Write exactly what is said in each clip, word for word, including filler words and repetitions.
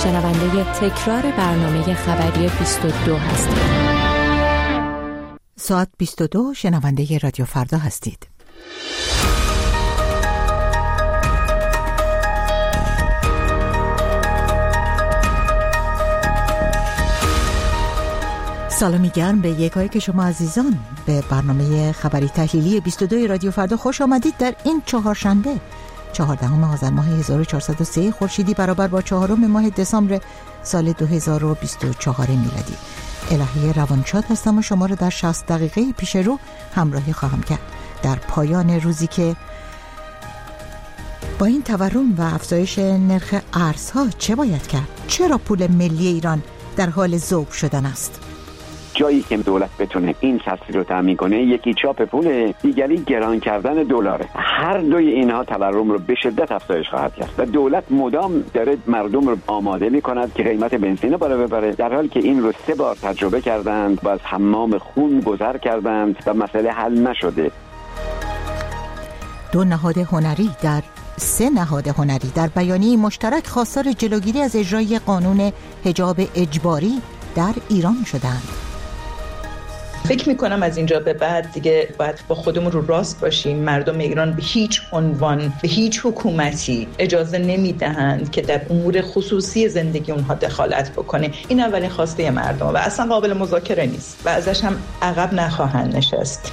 شنونده تکرار برنامه خبری بیست و دو هستید. ساعت بیست و دو شنونده رادیو فردا هستید. سلامی گرم به یکایی که شما عزیزان به برنامه خبری تحلیلی بیست و دو رادیو فردا خوش آمدید. در این چهارشنبه چهاردهم آذر ماه هزار و چهارصد و سه خورشیدی برابر با چهارم ماه دسامبر سال دو هزار و بیست و چهار میلادی. الهی روانشاد هستم و شما را در شصت دقیقه پیش رو همراهی خواهم کرد در پایان روزی که با این تورم و افزایش نرخ ارزها چه باید کرد؟ چرا پول ملی ایران در حال ذوب شدن است؟ جایی که دولت بتونه این تسهیل رو تامین کنه، یکی چاپ پول، دیگری گران کردن دلاره. هر دوی اینها تورم رو به شدت افزایش خواهد کرد و دولت مدام داره مردم رو آماده می‌کند که قیمت بنزین رو بالا ببره، در حالی که این رو سه بار تجربه کردند و از حمام خون گذر کردند و مسئله حل نشده. دو نهاد هنری در سه نهاد هنری در بیانیه مشترک خواستار جلوگیری از اجرای قانون حجاب اجباری در ایران شدند. فکر میکنم از اینجا به بعد دیگه باید با خودمون رو راست باشیم. مردم ایران به هیچ عنوان به هیچ حکومتی اجازه نمیدهند که در امور خصوصی زندگی اونها دخالت بکنه. این اولین خواسته مردم و اصلا قابل مذاکره نیست و ازش هم عقب نخواهند نشست.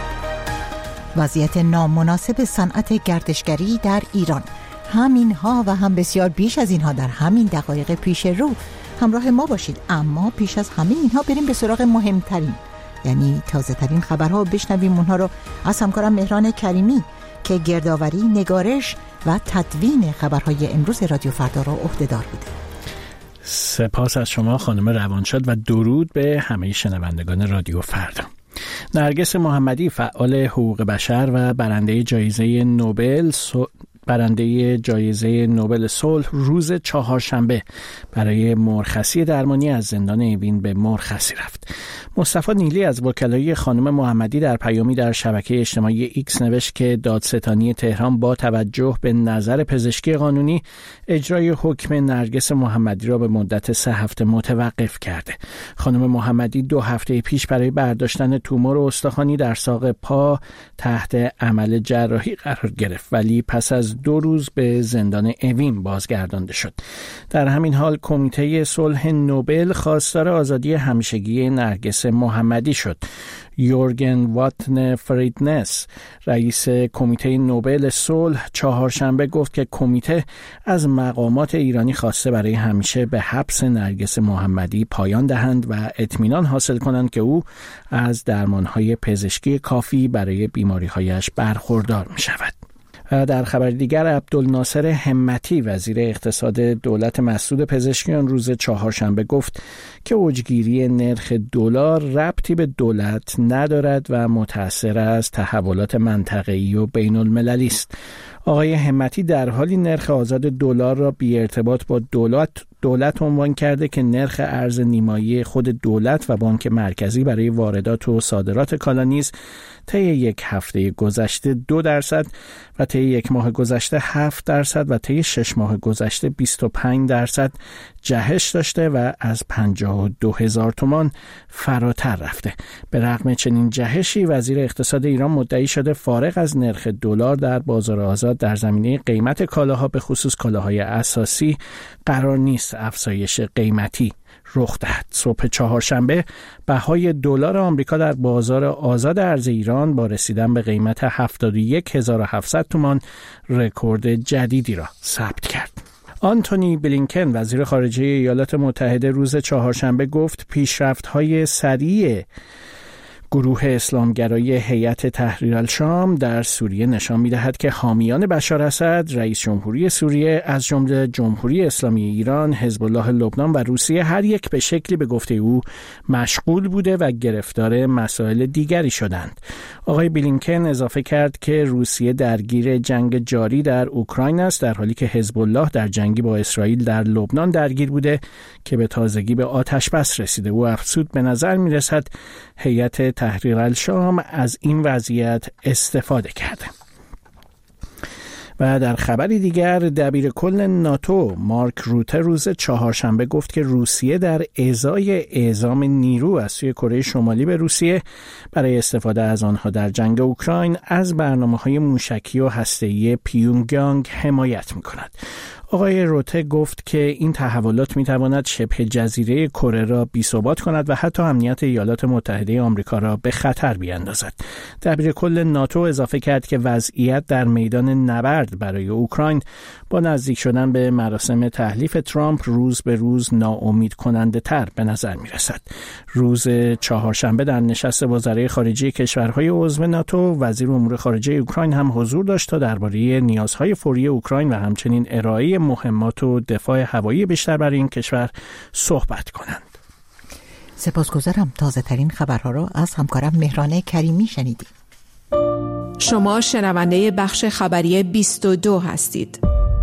وضعیت نامناسب صنعت گردشگری در ایران، همینها و هم بسیار بیش از اینها در همین دقایق پیش رو همراه ما باشید. اما پیش از همه اینها بریم به سراغ مهمترین، یعنی تازه ترین خبرها و بشنویم اونها رو از همکارم مهران کریمی که گردآوری، نگارش و تدوین خبرهای امروز رادیو فردا را عهده‌دار بوده. سپاس از شما خانم روانشاد و درود به همه شنوندگان رادیو فردا. نرگس محمدی، فعال حقوق بشر و برنده جایزه نوبل سو... برنده جایزه نوبل صلح روز چهارشنبه برای مرخصی درمانی از زندان اوین به مرخصی رفت. مصطفی نیلی از وکلای خانم محمدی در پیامی در شبکه اجتماعی ایکس نوشت که دادستانی تهران با توجه به نظر پزشکی قانونی اجرای حکم نرگس محمدی را به مدت سه هفته متوقف کرده. خانم محمدی دو هفته پیش برای برداشتن تومور استخوانی در ساق پا تحت عمل جراحی قرار گرفت، ولی پس از دو روز به زندان اوین بازگردانده شد. در همین حال کمیته صلح نوبل خواستار آزادی همیشگی نرگس محمدی شد. یورگن واتن فریدنس، رئیس کمیته نوبل صلح، چهارشنبه گفت که کمیته از مقامات ایرانی خواسته برای همیشه به حبس نرگس محمدی پایان دهند و اطمینان حاصل کنند که او از درمانهای پزشکی کافی برای بیماری‌هایش برخوردار می‌شود. در خبر دیگر، عبدالناصر همتی، وزیر اقتصاد دولت مسعود پزشکیان، روز چهارشنبه گفت که اوجگیری نرخ دلار ربطی به دولت ندارد و متأثر از تحولات منطقه‌ای و بین المللی است. آقای همتی در حالی نرخ آزاد دلار را بی ارتباط با دولت دولت عنوان کرده که نرخ ارز نیمایی خود دولت و بانک مرکزی برای واردات و صادرات کالا نیز طی یک هفته گذشته دو درصد و طی یک ماه گذشته هفت درصد و طی شش ماه گذشته بیست و پنج درصد جهش داشته و از پنجاه و دو هزار تومان فراتر رفته. به رغم چنین جهشی، وزیر اقتصاد ایران مدعی شده فارغ از نرخ دلار در بازار آزاد در زمینه قیمت کالاها به خصوص کالاهای اساسی قرار نیست افزایش قیمتی رخ دهد. صبح چهارشنبه بهای دلار آمریکا در بازار آزاد ارز ایران با رسیدن به قیمت هفتاد و یک هزار و هفتصد تومان رکورد جدیدی را ثبت کرد. آنتونی بلینکن، وزیر خارجه ایالات متحده، روز چهارشنبه گفت پیشرفت‌های سریع گروه اسلامگرای هیئت تحریر الشام در سوریه نشان می‌دهد که حامیان بشار اسد، رئیس جمهوری سوریه، از جمله جمهوری اسلامی ایران، حزب الله لبنان و روسیه هر یک به شکلی به گفته او مشغول بوده و گرفتار مسائل دیگری شدند. آقای بلینکن اضافه کرد که روسیه درگیر جنگ جاری در اوکراین است، در حالی که حزب الله در جنگی با اسرائیل در لبنان درگیر بوده که به تازگی به آتش بس رسیده. او افزود به نظر می‌رسد هیئت تحریر الشام از این وضعیت استفاده کرده. و در خبری دیگر دبیر کل ناتو مارک روته روز چهارشنبه گفت که روسیه در ازای اعزام نیرو از سوی کره شمالی به روسیه برای استفاده از آنها در جنگ اوکراین از برنامه‌های موشکی و هسته‌ای پیونگیانگ حمایت می‌کند. آقای روته گفت که این تحولات می‌تواند شبه جزیره کره را بی‌ثبات کند و حتی امنیت ایالات متحده آمریکا را به خطر بیاندازد. دبیر کل ناتو اضافه کرد که وضعیت در میدان نبرد برای اوکراین با نزدیک شدن به مراسم تحلیف ترامپ روز به روز ناامید کننده تر به نظر می رسد. روز چهارشنبه در نشست وزرای خارجه کشورهای عضو ناتو وزیر امور خارجه اوکراین هم حضور داشت تا درباره نیازهای فوری اوکراین و همچنین ارائه مهمات و دفاع هوایی بیشتر برای این کشور صحبت کنند. سپاسگزارم. تازه ترین خبرها را از همکارم مهران کریمی شنیدید. شما شنونده بخش خبری بیست و دو هستید.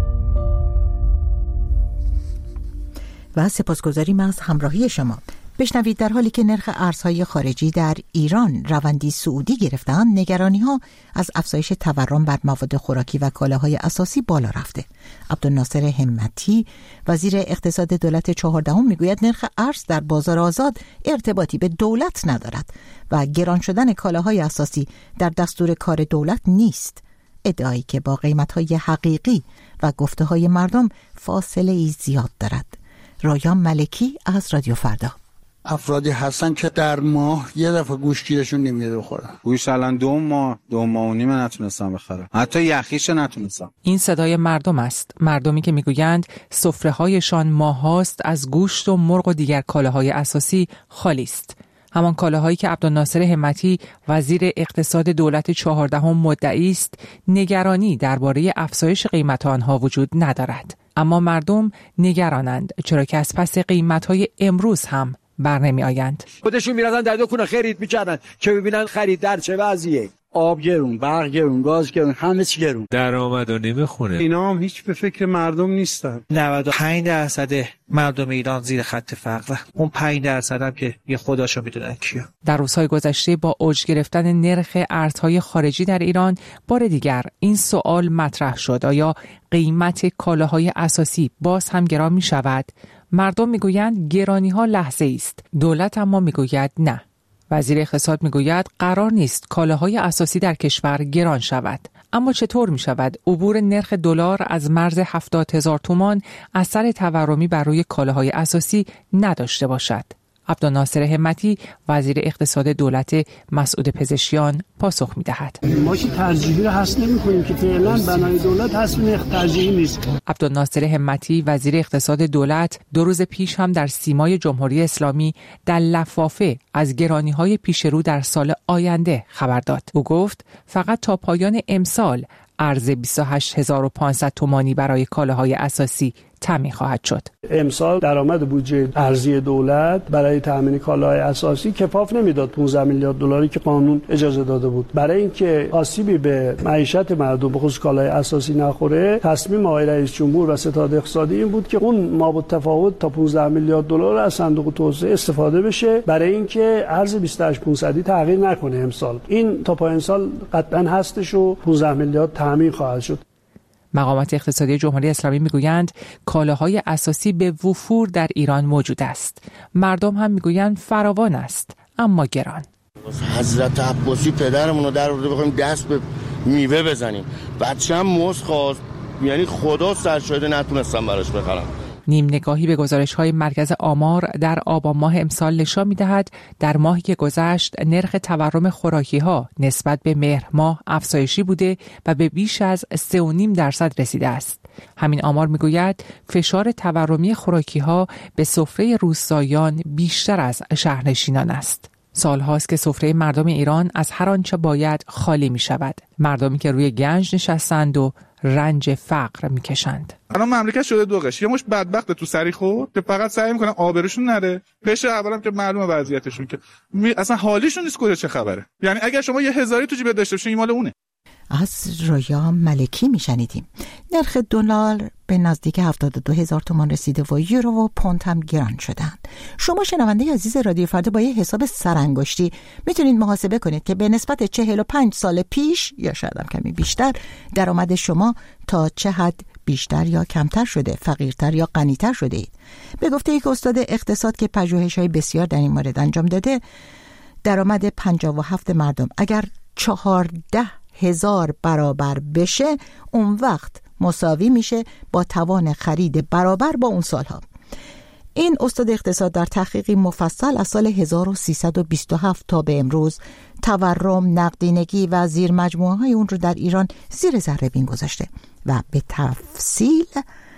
و سپاسگزاریم از همراهی شما. بشنوید در حالی که نرخ ارزهای خارجی در ایران روندی صعودی گرفتند، نگرانی‌ها از افزایش تورم بر مواد خوراکی و کالاهای اساسی بالا رفته. عبدالناصر همتی وزیر اقتصاد دولت چهاردهم میگوید نرخ ارز در بازار آزاد ارتباطی به دولت ندارد و گران شدن کالاهای اساسی در دستور کار دولت نیست. ادعایی که با قیمت‌های حقیقی و گفته‌های مردم فاصله ای زیاد دارد. رایان ملکی از رادیو فردا. افرادی هستن که در ماه یه دفعه گوشت گیرشون نمیاد بخورن. گوشت الان دو ماه دو ماه و نیم نتونستم بخرم، حتی یخیش نتونستم. این صدای مردم است، مردمی که میگویند سفره‌هایشان ماهاست از گوشت و مرغ و دیگر کالاهای اساسی خالی است. همان کالاهایی که عبدالناصر همتی وزیر اقتصاد دولت چهاردهم مدعی است نگرانی درباره افزایش قیمت آنها وجود ندارد. اما مردم نگرانند، چرا که از پس قیمت‌های امروز هم بر نمی آیند. خودشون میرفتن در دکونه خرید میکردن که ببینن خرید در چه وضعیه. آب گرون، برق گرون، گاز گرون، همه چی گرون. درآمد و نمیخونه. اینا هم هیچ به فکر مردم نیستن. نود و پنج درصد مردم ایران زیر خط فقر. اون پنج درصد هم که یه خداشو میدونن کیه. در روزهای گذشته با اوج گرفتن نرخ ارزهای خارجی در ایران بار دیگر این سوال مطرح شد: آیا قیمت کالاهای اساسی باز هم گران می شود؟ مردم میگویند گرانی ها لحظه است، دولت اما میگوید نه. وزیر اقتصاد میگوید قرار نیست کالاهای اساسی در کشور گران شود. اما چطور می شود عبور نرخ دلار از مرز هفتاد هزار تومان اثر تورمی بر روی کالاهای اساسی نداشته باشد؟ عبدالناصر همتی وزیر اقتصاد دولت مسعود پزشکیان پاسخ می‌دهد. ما که ترجیحی رو حذف نمی‌کنیم که فعلا بنای دولت حذف نرخ ترجیحی نیست. عبدالناصر همتی وزیر اقتصاد دولت دو روز پیش هم در سیمای جمهوری اسلامی در لفافه از گرانی‌های پیشرو در سال آینده خبر داد. او گفت فقط تا پایان امسال ارز بیست و هشت هزار و پانصد تومانی برای کالاهای اساسی تامین خواهد شد. امسال درآمد بودجه ارزی دولت برای تامین کالاهای اساسی کفاف نمیداد پانزده میلیارد دلاری که قانون اجازه داده بود. برای اینکه آسیبی به معیشت مردم به خصوص کالای اساسی نخوره، تصمیم آقای رئیس جمهور و ستاد اقتصادی این بود که اون مابعد تفاوت تا پانزده میلیارد دلار از صندوق توسعه استفاده بشه برای اینکه ارز بیست و هشت پانصد تغییر نکنه امسال. این تا پایان سال قطعا هستش و پانزده میلیارد تامین خواهد شد. مقامات اقتصادی جمهوری اسلامی میگویند کالاهای اساسی به وفور در ایران موجود است. مردم هم میگویند فراوان است اما گران. حضرت عباسی پدرمون رو در آورده بخوایم دست به میوه بزنیم. بچه‌م موز خواست، یعنی خدا سرشاهده نتونستم براش بخرم. نیم نگاهی به گزارش‌های مرکز آمار در آبان ماه امسال نشان می‌دهد در ماهی که گذشت نرخ تورم خوراکی‌ها نسبت به مهر ماه افزایشی بوده و به بیش از سه و نیم درصد رسیده است. همین آمار می‌گوید فشار تورمی خوراکی‌ها به سفره روستاییان بیشتر از شهرنشینان است. سالهاست که سفره مردم ایران از هر آنچه باید خالی می‌شود. مردمی که روی گنج نشستند و رنج فقر میکشند. الان مملکت شده دو قش، یه مش بدبخت تو سری خورد که فقط سعی میکنن آبروشون نره، قش اولم که معلومه وضعیتشون که می... اصلا حالیشون نیست کجا چه خبره. یعنی اگر شما یه هزاری تو جیبت داشته باشی این مال اونه. از رویا ملکی میشنیدیم. نرخ دلار به نزدیک هفتاد و دو هزار تومان رسیده و یورو و پوند هم گران شدند. شما شنونده عزیز رادیو فردا با یه حساب سرانگشتی میتونید محاسبه کنید که به نسبت چهل و پنج سال پیش یا شاید هم کمی بیشتر درآمد شما تا چه حد بیشتر یا کمتر شده، فقیرتر یا غنیتر شده اید. به گفته یک استاد اقتصاد که پژوهش‌های بسیار در این مورد انجام داده، درآمد پنجاه و هفت مردم اگر چهارده هزار برابر بشه، اون وقت مساوی میشه با توان خرید برابر با اون سالها. این استاد اقتصاد در تحقیقی مفصل از سال هزار و سیصد و بیست و هفت تا به امروز تورم، نقدینگی و زیر مجموعه های اون رو در ایران زیر ذره بین گذاشته و به تفصیل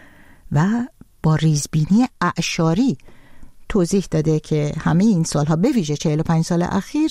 و با ریزبینی اعشاری توضیح داده که همه این سالها به ویژه چهل و پنج سال اخیر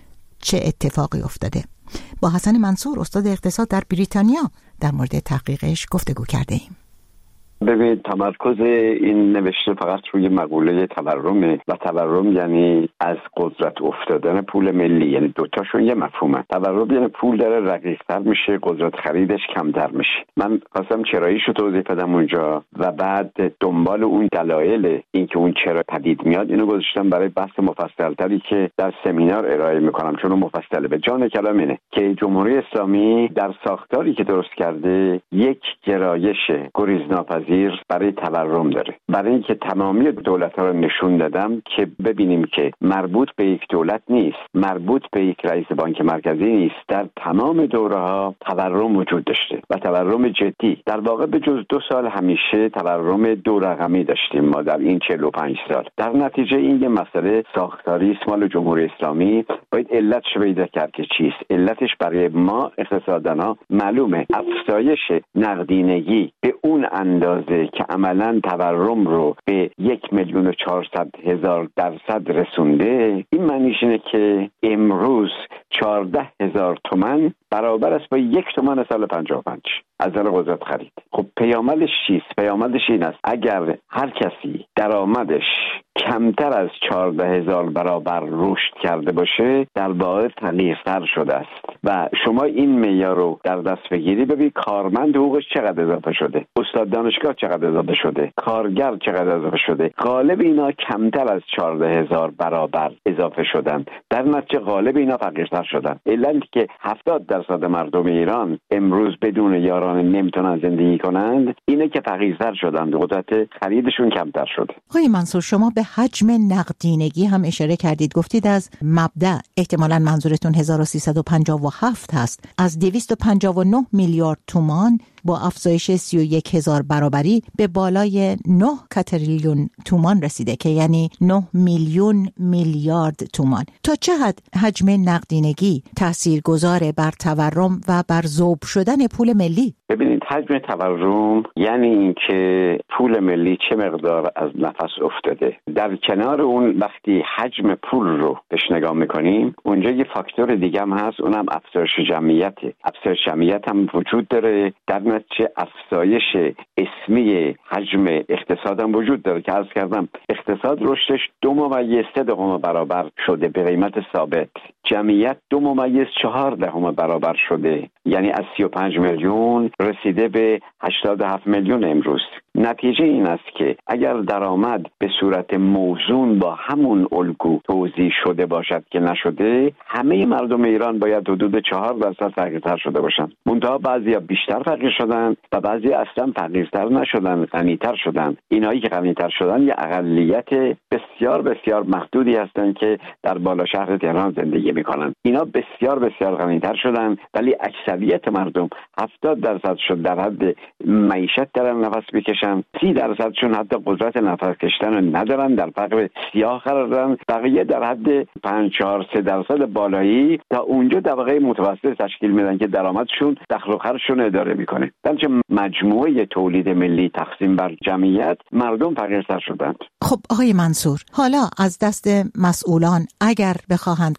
چه اتفاقی افتاده. با حسن منصور استاد اقتصاد در بریتانیا در مورد تحقیقش گفتگو کرده ایم. ببینید، تمرکز این نوشته فقط روی مقوله تورمه و تورم یعنی از قدرت افتادن پول ملی، یعنی دوتاشون یه مفهومه. تورم یعنی پول داره رقیق‌تر میشه، قدرت خریدش کمتر میشه. من خواستم چراییشو توضیح بدم اونجا و بعد دنبال اون دلایل اینکه اون چرا پدید میاد اینو گذاشتم برای بحث مفصل‌تری که در سمینار ارائه میکنم، چون مفصله. به جان کلام اینه که جمهوری اسلامی در ساختاری که درست کرده یک گرایش گریزناپذیر برای تورم داره، برای اینکه تمامی دولت‌ها رو نشون دادم که ببینیم که مربوط به یک دولت نیست، مربوط به یک رئیس بانک مرکزی نیست، در تمام دوره‌ها تورم وجود داشته و تورم جدی. در واقع به جز دو سال همیشه تورم دو رقمی داشتیم ما در این چهل و پنج سال. در نتیجه این یه مسئله ساختاری است مال جمهوری اسلامی، باید علتش پیدا کرد که چیست. علتش برای ما اقتصاددانا معلومه، افزایش نقدینگی به اون اندازه که عملاً تورم رو به یک میلیون و چهارصد هزار درصد رسونده. این معنیش اینه که امروز چهارده هزار تومن برابر است با یک تومن سال پنجاه و پنج از نظر قدرت خرید. خب پیامدش چیست؟ پیامدش این است اگر هر کسی درآمدش کمتر از چهارده هزار برابر رشد کرده باشه، در واقع فقیرتر شده است. و شما این معیار رو در دست بگیری، ببین کارمند حقوقش چقدر اضافه شده، استاد دانشگاه چقدر اضافه شده، کارگر چقدر اضافه شده. غالب اینا کمتر از چهارده هزار برابر اضافه شدن، در نتیجه غالب اینا فقیرتر شدن. علتی که هفتاد درصد مردم ایران امروز بدون یاران نمیتونن زندگی کنند اینه که فقیرتر شدن، قدرت خریدشون کمتر شده. آقای منصور، شما به حجم نقدینگی هم اشاره کردید، گفتید از مبدأ احتمالاً منظورتون هزار و سیصد و پنجاه و هفت هست، از دویست و پنجاه و نه میلیارد تومان با افزایش سی و یک هزار برابری به بالای نه کاتریلیون تومان رسیده که یعنی نه میلیون میلیارد تومان. تا چه حد حجم نقدینگی تاثیرگذار بر تورم و بر ذوب شدن پول ملی؟ ببینید، حجم تورم یعنی اینکه پول ملی چه مقدار از نفس افتاده. در کنار اون وقتی حجم پول رو بهش نگاه میکنیم، اونجا یه فاکتور دیگه هم هست، اونم افزایش جمعیته. افزایش جمعیت هم وجود داره، در نتیجه افزایش اسمی حجم اقتصاد هم وجود داره که عرض کردم اقتصاد رشدش دو ممیز سه دهم برابر شده به قیمت ثابت، جمعیت دو ممیز چهار دهم برابر شده، یعنی از سی و پنج میلیون رسیده به هشتاد و هفت میلیون امروز. نتیجه این است که اگر درآمد به صورت موزون با همون الگو توزیع شده باشد که نشده، همه مردم ایران باید حدود چهار درصد فقیرتر شده باشند. منتها بعضیا بیشتر فقیر شدن و بعضی اصلا فقیرتر نشدن، غنیتر شدن. اینایی که غنیتر شدن یه اقلیت بسیار بسیار محدودی هستند که در بالا شهر تهران زندگی میکنن. اینا بسیار بسیار غنیتر شدن، ولی اکثریت مردم هفتاد درصد شد در حد معیشت دارن نفس بکشن، سی درصدشون حتی قدرت نفس کشیدن ندارن، در فقر سیاه قرار دارن، بقیه در حد پنج چهار سه درصد بالایی تا اونجا طبقه متوسط تشکیل میدن که درآمدشون دخل و خرجشون اداره میکنه. در چه مجموعه تولید ملی تقسیم بر جمعیت مردم فقیرتر شدند. خب آقای منصور، حالا از دست مسئولان اگر بخواهند کمکی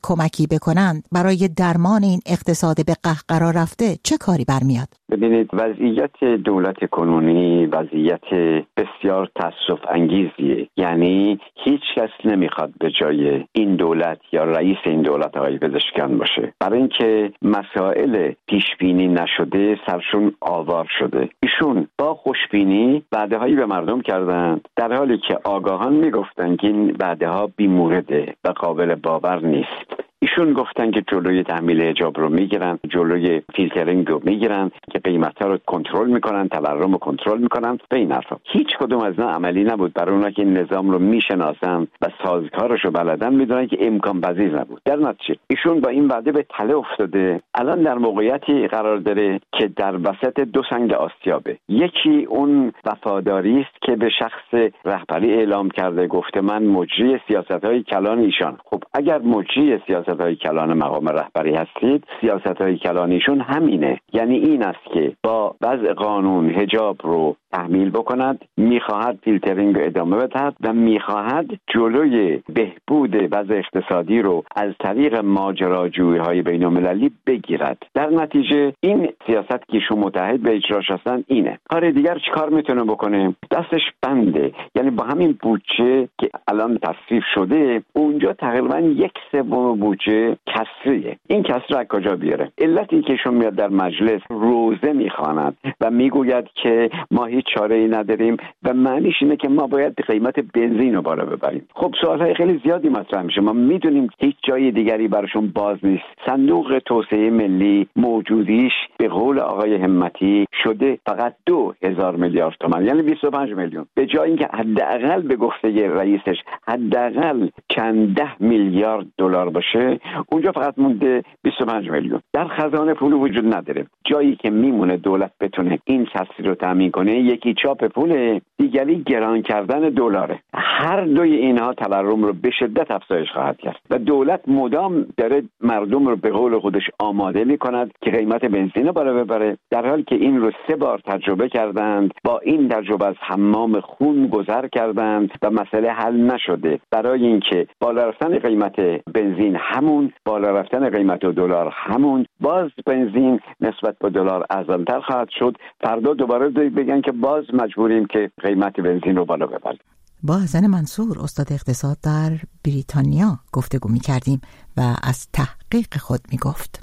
زندگی بکنند برای درمان این اقتصاد به قهقرا رفته چه کاری برمیاد؟ ببینید، وضعیت دولت کنونی وضعیت بسیار تأسف انگیزیه. یعنی هیچ کس نمیخواد به جای این دولت یا رئیس این دولت آقای پزشکیان باشه، برای اینکه مسائل پیش بینی نشده سرشون آوار شده. ایشون با خوشبینی وعده‌هایی به مردم کردن، در حالی که آگاهان میگفتن که این وعده‌ها بی‌مورده و قابل باور نیست. ایشون گفتن که جلوی تحمیل حجاب رو میگیرن، جلوی فیلترینگ رو میگیرن، که قیمت‌ها رو کنترل میکنن، تورم رو کنترل میکنن. به این حرفا هیچ کدوم از اینا عملی نبود. برای اونا که این نظام رو میشناسن و سازگارش رو بلدن میدونن که امکان پذیر نبود. در نتیجه ایشون با این وعده به تله افتاده. الان در موقعیتی قرار داره که در وسط دو سنگ آسیابه. یکی اون وفاداری است که به شخص رهبری اعلام کرده، گفته من مجری سیاست‌های کلان ایشان. خب اگر مجری سیاست های کلان مقام رهبری هستید، سیاست های کلانیشون همینه. یعنی این است که با وضع قانون حجاب رو تحمیل بکند، میخواهد فیلترینگ رو ادامه بدهد و میخواهد جلوی بهبود وضع اقتصادی رو از طریق ماجراجویی های بین المللی بگیرد. در نتیجه این سیاست که شما متحد به اجراش هستن اینه. کار دیگر چی کار میتونه بکنه؟ دستش بنده. یعنی با همین بودجه که الان تصویب شده، اونجا تقریبا یک سوم بودجه کسریه. این کسری از کجا بیاره؟ علتی که شما میاد در مجلس روزه میخواند و میگوید که ما هیچ چاره ای نداریم و معنیش اینه که ما باید قیمت بنزین رو بالا ببریم. خب سوالهای خیلی زیادی مطرح میشه. ما میدونیم هیچ جای دیگری براشون باز نیست. صندوق توسعه ملی موجودیش به قول آقای همتی شده فقط دو هزار میلیارد تومان، یعنی بیست و پنج میلیون. به جای اینکه حداقل به گفته رئیسش حداقل چند ده میلیارد دلار باشه، اونجا فقط مونده بیست و پنج میلیون. در خزانه پول وجود نداره. جایی که میمونه دولت بتونه این کسری رو تامین کنه، یکی چاپ پول، دیگری گران کردن دلاره. هر دوی اینها تورم رو به شدت افزایش خواهد کرد و دولت مدام داره مردم رو به قول خودش آماده میکند که قیمت بنزین رو بالا ببره، در حالی که این رو سه بار تجربه کردند. با این تجربه از حمام خون گذر کردند و مسئله حل نشده. برای اینکه بالا رفتن قیمت بنزین همون، بالا رفتن قیمت دلار همون، باز بنزین نسبت به دلار ارزان‌تر خواهد شد. فردا دوباره بگن که باز مجبوریم که قیمت بنزین رو بالا ببریم. با حسن منصور استاد اقتصاد در بریتانیا گفتگو می کردیم و از تحقیق خود می گفت.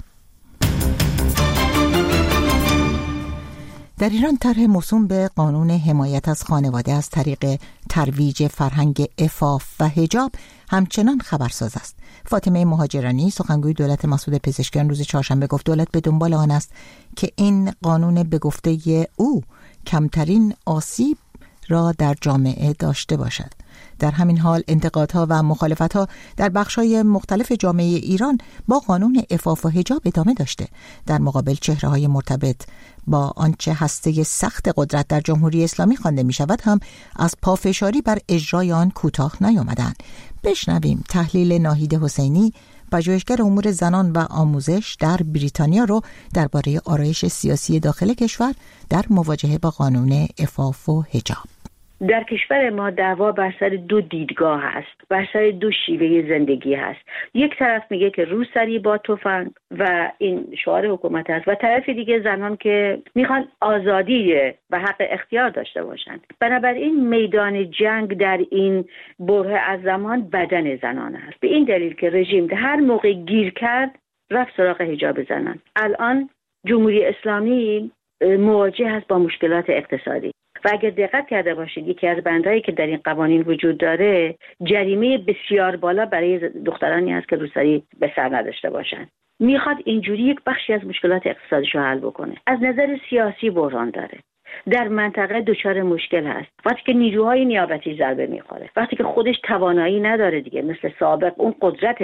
در ایران طرح موسوم به قانون حمایت از خانواده از طریق ترویج فرهنگ عفاف و حجاب همچنان خبرساز است. فاطمه مهاجرانی سخنگوی دولت مسعود پزشکیان روز چهارشنبه گفت دولت به دنبال آن است که این قانون به گفته او کمترین آسیب را در جامعه داشته باشد. در همین حال انتقادها و مخالفتها در بخش‌های مختلف جامعه ایران با قانون عفاف و حجاب ادامه داشته. در مقابل چهره‌های مرتبط با آنچه هسته سخت قدرت در جمهوری اسلامی خوانده می‌شود هم از پافشاری بر اجرای آن کوتاه نیامدند. بشنویم تحلیل ناهید حسینی، پژوهشگر امور زنان و آموزش در بریتانیا رو درباره آرایش سیاسی داخل کشور در مواجهه با قانون عفاف و حجاب. در کشور ما دعوا بر سر دو دیدگاه هست، بر سر دو شیوه زندگی هست. یک طرف میگه که روسری با تفنگ و این شعار حکومت هست و طرف دیگه زنان که میخوان آزادی و حق اختیار داشته باشند. بنابراین میدان جنگ در این بره از زمان بدن زنان است. به این دلیل که رژیم هر موقع گیر کرد رفت سراغ حجاب زنان. الان جمهوری اسلامی مواجه است با مشکلات اقتصادی و اگر دقت کرده باشید یکی از بندهایی که در این قوانین وجود داره جریمه بسیار بالا برای دخترانی است که روسری به سر نداشته باشند. میخواد اینجوری یک بخشی از مشکلات اقتصادیشو حل بکنه. از نظر سیاسی بحران داره. در منطقه دچار مشکل هست. وقتی که نیروهای نیابتی ضربه میخوره، وقتی که خودش توانایی نداره دیگه مثل سابق اون قدرت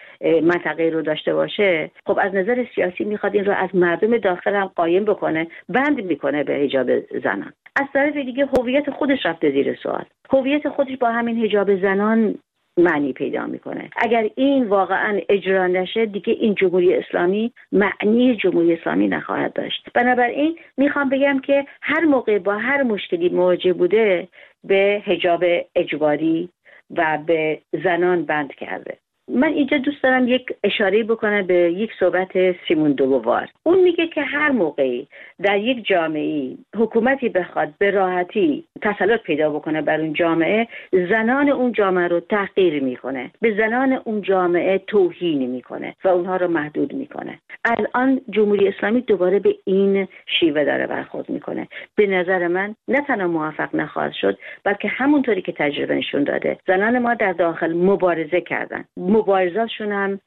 منطقه رو داشته باشه، خب از نظر سیاسی میخواد این رو از مردم داخل هم قایم بکنه، بند میکنه به حجاب زنان. از طرف دیگه هویت خودش رفته زیر سوال. هویت خودش با همین حجاب زنان معنی پیدا میکنه. اگر این واقعا اجرا نشه دیگه این جمهوری اسلامی معنی جمهوری اسلامی نخواهد داشت. بنابراین میخوام بگم که هر موقع با هر مشکلی مواجه بوده به حجاب اجباری و به زنان بند کرده. من اینجا دوست دارم یک اشاره بکنم به یک صحبت سیمون دو بووار. اون میگه که هر موقعی در یک جامعه حکومتی بخواد به راحتی تسلط پیدا بکنه بر اون جامعه، زنان اون جامعه رو تحقیر میکنه، به زنان اون جامعه توهین میکنه و اونها رو محدود میکنه. الان جمهوری اسلامی دوباره به این شیوه داره برخورد میکنه. به نظر من نه تنها موفق نخواهد شد، بلکه همونطوری که تجربه نشون داده زنان ما در داخل مبارزه کردن، مبارزاتشون هم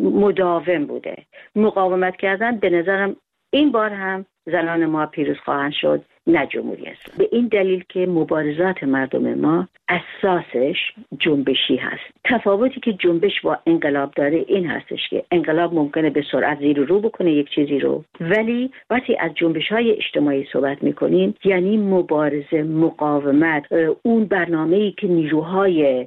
مداوم بوده، مقاومت کردن. به نظرم این بار هم زنان ما پیروز خواهند شد، نه جمهوری اسلامی. به این دلیل که مبارزات مردم ما اساسش جنبشی هست. تفاوتی که جنبش با انقلاب داره این هستش که انقلاب ممکنه به سرعت زیر و رو بکنه یک چیزی رو، ولی وقتی از جنبش‌های اجتماعی صحبت می‌کنیم یعنی مبارزه، مقاومت، اون برنامه‌ای که نیروهای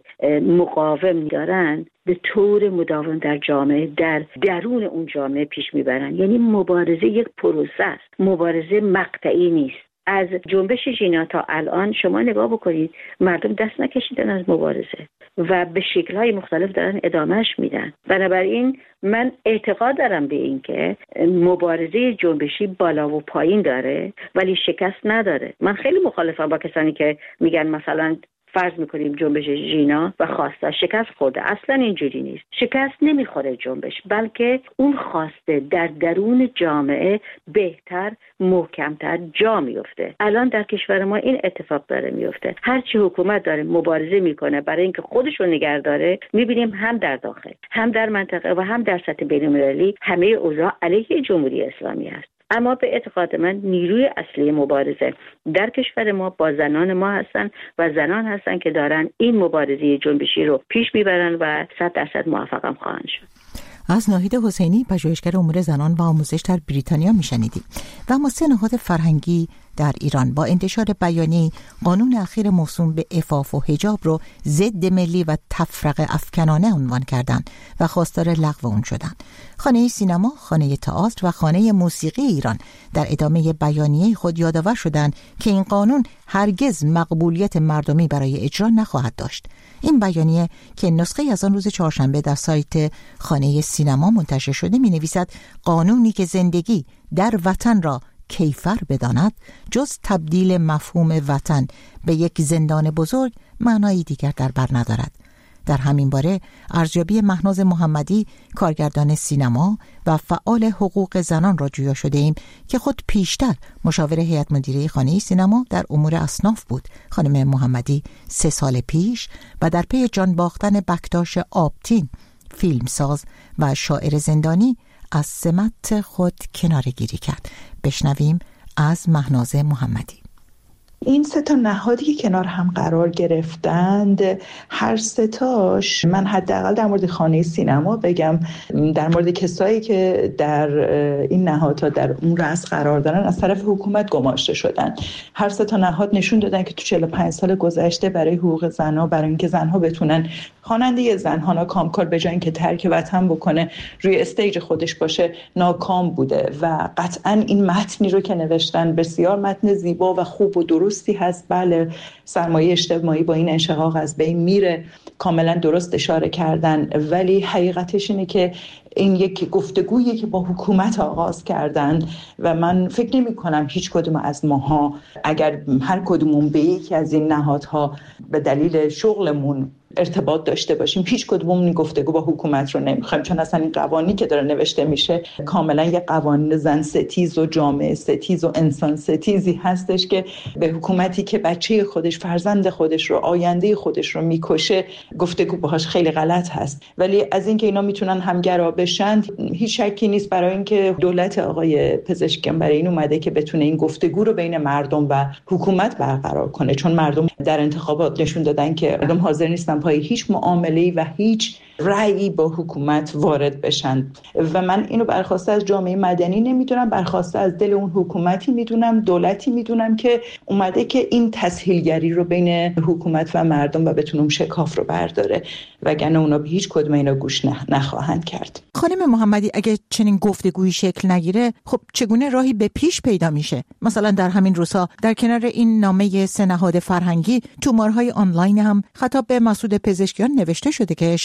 مقاوم دارن به طور مداوم در جامعه، در درون اون جامعه پیش میبرن. یعنی مبارزه یک پروسه است، مبارزه مقطعی نیست. از جنبش ژینا تا الان شما نگاه بکنید، مردم دست نکشیدن از مبارزه و به شکل‌های مختلف دارن ادامهش میدن. بنابراین من اعتقاد دارم به این که مبارزه جنبشی بالا و پایین داره ولی شکست نداره. من خیلی مخالفم با کسانی که میگن مثلا فرض میکنیم جنبش ژینا و خواسته شکست خورده. اصلا اینجوری نیست. شکست نمیخوره جنبش، بلکه اون خواسته در درون جامعه بهتر، محکمتر جا میفته. الان در کشور ما این اتفاق داره میفته. هرچی حکومت داره مبارزه میکنه برای اینکه خودش رو نگه داره، میبینیم هم در داخل، هم در منطقه و هم در سطح بین‌المللی همه اوضاع علیه جمهوری اسلامی است. اما به اعتقاد من نیروی اصلی مبارزه در کشور ما با زنان ما هستن و زنان هستن که دارن این مبارزه جنبشی رو پیش میبرن و صد درصد موفق هم خواهند شد. از ناهید حسینی، پژوهشگر امور زنان و آموزش در بریتانیا میشنیدیم. و اما سه نهاد فرهنگی در ایران با انتشار بیانیه قانون اخیر موسوم به عفاف و حجاب رو ضد ملی و تفرقه افکنانه عنوان کردند و خواستار لغو اون شدند. خانه سینما، خانه تئاتر و خانه موسیقی ایران در ادامه بیانیه خود یادآور شدند که این قانون هرگز مقبولیت مردمی برای اجرا نخواهد داشت. این بیانیه که نسخه از آن روز چهارشنبه در سایت خانه سینما منتشر شده می نویسد قانونی که زندگی در وطن را کیفر بداند جز تبدیل مفهوم وطن به یک زندان بزرگ معنایی دیگر در بر ندارد. در همین باره ارزیابی مهناز محمدی، کارگردان سینما و فعال حقوق زنان را جویا شده ایم که خود پیشتر مشاور هیئت مدیره خانه سینما در امور اصناف بود. خانم محمدی سه سال پیش و در پی جان باختن بکتاش آبتین، فیلمساز و شاعر زندانی، از سمت خود کناره‌گیری کرد. بشنویم از مهناز محمدی. این سه تا نهادی که کنار هم قرار گرفتند، هر سه تاش، من حداقل در مورد خانه سینما بگم، در مورد کسایی که در این نهادها در اون رأس قرار دارن از طرف حکومت گماشته شدن. هر سه تا نهاد نشون دادن که تو چهل و پنج سال گذشته برای حقوق زنها، برای اینکه زنها بتونن خواننده زنها کامکار به جای اینکه ترک وطن بکنه روی استیج خودش باشه ناکام بوده و قطعا این متنی رو که نوشتن بسیار متن زیبا و خوب و درستی هست. بله، سرمایه اجتماعی با این انشقاق از بین میره، کاملا درست اشاره کردن، ولی حقیقتش اینه که این یک گفتگویی که با حکومت آغاز کردن و من فکر نمی کنم هیچ کدوم از ماها اگر هر کدومون به یکی از این نهادها به دلیل شغلمون ارتباط داشته باشیم، هیچ کدوممون این گفتگو با حکومت رو نمیخوایم، چون اصلا این قوانینی که داره نوشته میشه کاملا یه قوانین زن ستیز و جامعه ستیز و انسان ستیزی هستش که به حکومتی که بچه خودش، فرزند خودش رو، آینده خودش رو میکشه گفتگو باهاش خیلی غلط هست. ولی از اینکه اینا میتونن همگرا بشن هیچ شکی نیست، برای اینکه دولت آقای پزشکیان برای این اومده که بتونه این گفتگو رو بین مردم و حکومت برقرار کنه، چون مردم در انتخابات نشون دادن که مردم حاضر نیستن پای هیچ معامله‌ای و هیچ رأیی با حکومت وارد بشن و من اینو برخواسته از جامعه مدنی نمیدونم، برخواسته از دل اون حکومتی میدونم، دولتی میدونم که اومده که این تسهیلگری رو بین حکومت و مردم و بتونه اون شکاف رو برداره، وگرنه اونا به هیچ کدوم اینا گوش نخواهند کرد. خانم محمدی، اگه چنین گفتگویی شکل نگیره، خب چگونه راهی به پیش پیدا میشه؟ مثلا در همین روزها در کنار این نامه سه نهاد فرهنگی تومارهای آنلاین هم خطاب به مسعود پزشکیان نوشته شده که شهروندان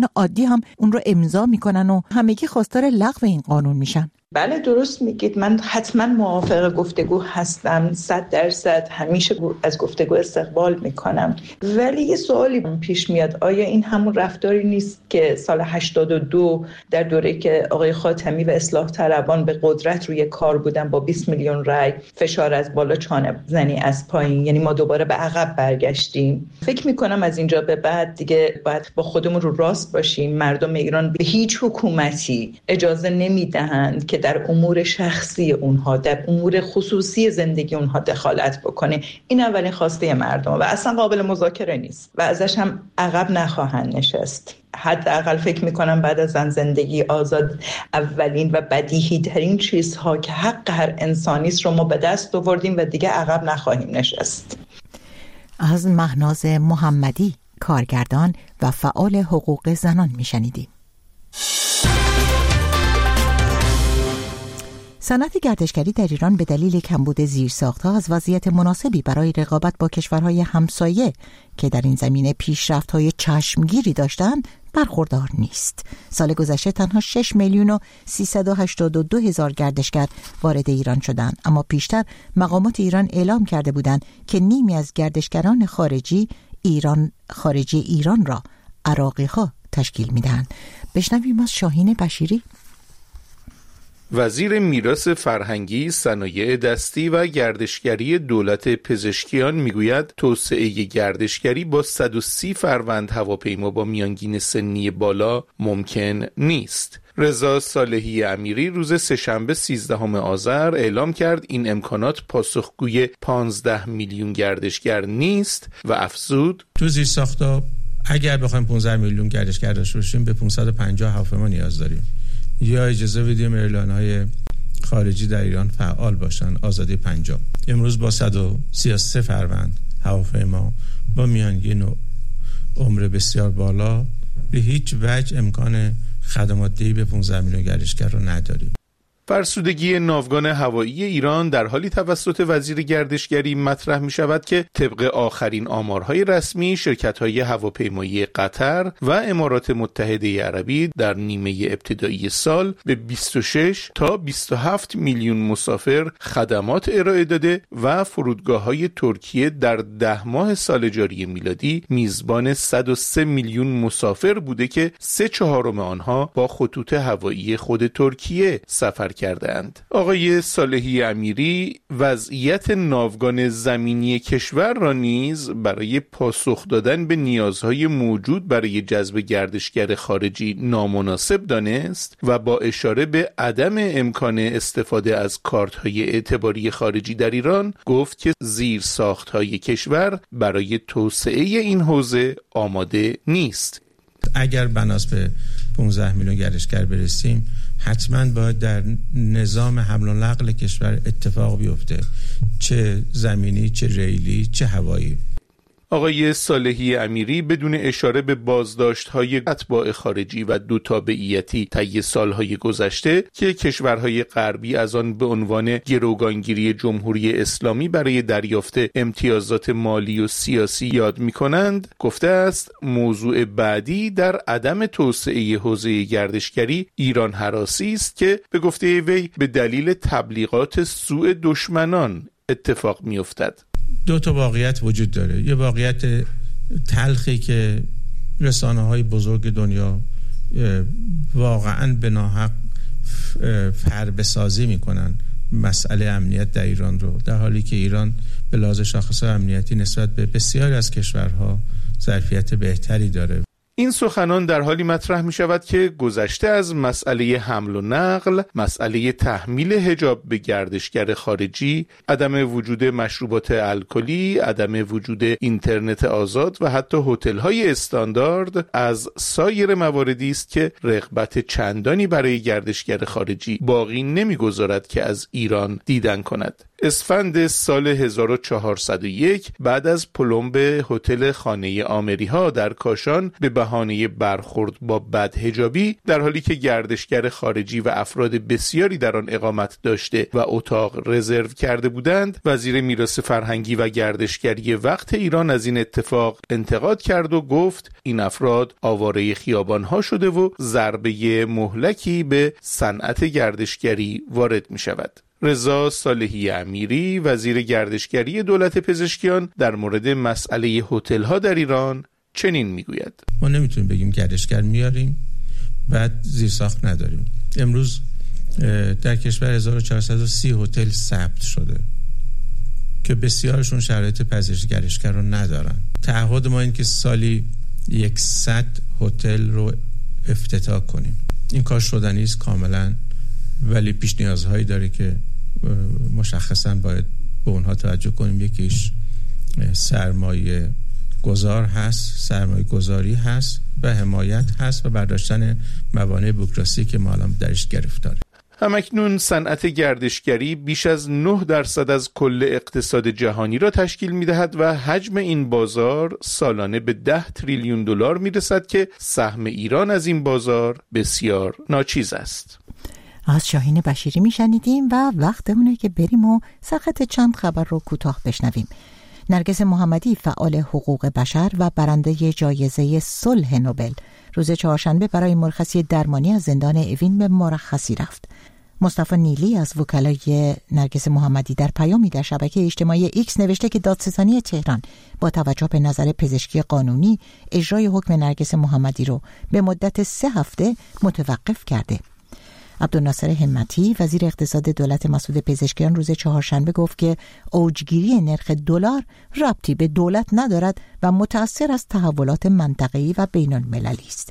انسان عادی هم اون رو امضا میکنن و همگی خواستار لغو این قانون میشن. بله درست میگید. من حتما موافق گفتگو هستم، صد درصد همیشه از گفتگو استقبال میکنم، ولی یه سوالی پیش میاد، آیا این همون رفتاری نیست که سال هشتاد و دو در دوره که آقای خاتمی و اصلاح طلبان به قدرت روی کار بودن با بیست میلیون رای، فشار از بالا چانه زنی از پایین، یعنی ما دوباره به عقب برگشتیم؟ فکر میکنم از اینجا به بعد دیگه باید با خودمون رو راست باشیم. مردم ایران به هیچ حکومتی اجازه نمیدهند که در امور شخصی اونها، در امور خصوصی زندگی اونها دخالت بکنه. این اولین خواسته مردم و اصلا قابل مذاکره نیست و ازش هم عقب نخواهند نشست. حداقل فکر میکنم بعد از زن زندگی آزاد اولین و بدیهی ترین چیزها که حق هر انسانی است رو ما به دست آوردیم و دیگه عقب نخواهیم نشست. از مهناز محمدی، کارگردان و فعال حقوق زنان میشنیدیم. صنعت گردشگری در ایران به دلیل کمبود زیرساخت‌ها از وضعیت مناسبی برای رقابت با کشورهای همسایه که در این زمینه پیشرفت‌های چشمگیری داشتند برخوردار نیست. سال گذشته تنها شش میلیون و سیصد و هشتاد و دو هزار گردشگر وارد ایران شدند، اما پیشتر مقامات ایران اعلام کرده بودند که نیمی از گردشگران خارجی ایران خارجی ایران را عراقی‌ها تشکیل می‌دهند. بشنویم از شاهین بشیری. وزیر میراث فرهنگی، صنایع دستی و گردشگری دولت پزشکیان میگوید توسعه گردشگری با صد و سی فروند هواپیما با میانگین سنی بالا ممکن نیست. رضا صالحی امیری روز سه‌شنبه سیزدهم آذر اعلام کرد این امکانات پاسخگوی پانزده میلیون گردشگر نیست و افزود تو زیرساخت‌ها اگر بخوایم پانزده میلیون گردشگر داشته باشیم به پانصد و پنجاه هواپیما نیاز داریم. یا اجازه بدیم ایرلایرهای خارجی در ایران فعال باشن، آزادی پنجاه. امروز با صد و سی و سه فروند هواپیما با میانگین و عمر بسیار بالا به هیچ وجه امکان خدمات دهی به پانزده میلیون گردشگر رو نداریم. فرسودگی ناوگان هوایی ایران در حالی توسط وزیر گردشگری مطرح می شود که طبق آخرین آمارهای رسمی شرکت‌های هواپیمایی قطر و امارات متحده عربی در نیمه ابتدایی سال به بیست و شش تا بیست و هفت میلیون مسافر خدمات ارائه داده و فرودگاه‌های ترکیه در ده ماه سال جاری میلادی میزبان صد و سه میلیون مسافر بوده که سه چهارم آنها با خطوط هوایی خود ترکیه سفر کردند. آقای صالحی امیری وضعیت ناوگان زمینی کشور را نیز برای پاسخ دادن به نیازهای موجود برای جذب گردشگر خارجی نامناسب دانست و با اشاره به عدم امکان استفاده از کارت‌های اعتباری خارجی در ایران گفت که زیرساخت‌های کشور برای توسعه این حوزه آماده نیست. اگر بناس به پانزده میلیون گردشگر برسیم حتما باید در نظام حمل و نقل کشور اتفاق بیفته، چه زمینی، چه ریلی، چه هوایی. آقای صالحی امیری بدون اشاره به بازداشت‌های اتباع خارجی و دو تابعیتی طی سالهای گذشته که کشورهای غربی از آن به عنوان گروگانگیری جمهوری اسلامی برای دریافت امتیازات مالی و سیاسی یاد می‌کنند، گفته است موضوع بعدی در عدم توسعه حوزه گردشگری ایران هراسی است که به گفته وی به دلیل تبلیغات سوء دشمنان اتفاق می‌افتد. دو تا واقعیت وجود داره. یه واقعیت تلخی که رسانه‌های بزرگ دنیا واقعاً به ناحق فربه‌سازی میکنن مسئله امنیت در ایران رو، در حالی که ایران به لحاظ شاخص امنیتی نسبت به بسیاری از کشورها ظرفیت بهتری داره. این سخنان در حالی مطرح می شود که گذشته از مسئله حمل و نقل، مسئله تحمیل حجاب به گردشگر خارجی، عدم وجود مشروبات الکلی، عدم وجود اینترنت آزاد و حتی هتل‌های استاندارد از سایر مواردی است که رغبت چندانی برای گردشگر خارجی باقی نمی‌گذارد که از ایران دیدن کند. اسفند سال هزار و چهارصد و یک بعد از پلمب هتل خانه آمری‌ها در کاشان به بهانه برخورد با بدحجابی، در حالی که گردشگر خارجی و افراد بسیاری در آن اقامت داشته و اتاق رزرو کرده بودند، وزیر میراث فرهنگی و گردشگری وقت ایران از این اتفاق انتقاد کرد و گفت این افراد آواره خیابان‌ها شده و ضربه مهلکی به صنعت گردشگری وارد می شود. رضا صالحی امیری، وزیر گردشگری دولت پزشکیان، در مورد مسئله هتل‌ها در ایران چنین میگوید: ما نمیتونیم بگیم گردشگر میاریم بعد زیرساخت نداریم. امروز در کشور هزار و چهارصد و سی هتل ثبت شده که بسیارشون شرایط پذیرش گردشگر رو ندارن. تعهد ما این که سالی صد هتل رو افتتاح کنیم. این کار شدنی است کاملا، ولی پیش نیازهایی داره که مشخصا باید به اونها توجه کنیم. یکیش سرمایه گذار هست، سرمایه گذاری هست و حمایت هست و برداشتن موانع بوروکراسی که ما الان درش گرفتاریم. همکنون صنعت گردشگری بیش از نه درصد از کل اقتصاد جهانی را تشکیل می‌دهد و حجم این بازار سالانه به ده تریلیون دلار می‌رسد که سهم ایران از این بازار بسیار ناچیز است. از شاهین بشیری میشنیدیم و وقت اونه که بریم و سرخط چند خبر رو کوتاه بشنویم. نرگس محمدی، فعال حقوق بشر و برنده جایزه صلح نوبل، روز چهارشنبه برای مرخصی درمانی از زندان اوین به مرخصی رفت. مصطفی نیلی از وکلای نرگس محمدی در پیامی در شبکه اجتماعی ایکس نوشته که دادستانی تهران با توجه به نظر پزشکی قانونی اجرای حکم نرگس محمدی رو به مدت سه هفته متوقف کرده. عبدالناصر همتی، وزیر اقتصاد دولت مسعود پزشکیان، روز چهارشنبه گفت که اوجگیری نرخ دلار ربطی به دولت ندارد و متأثر از تحولات منطقه‌ای و بین‌المللی است.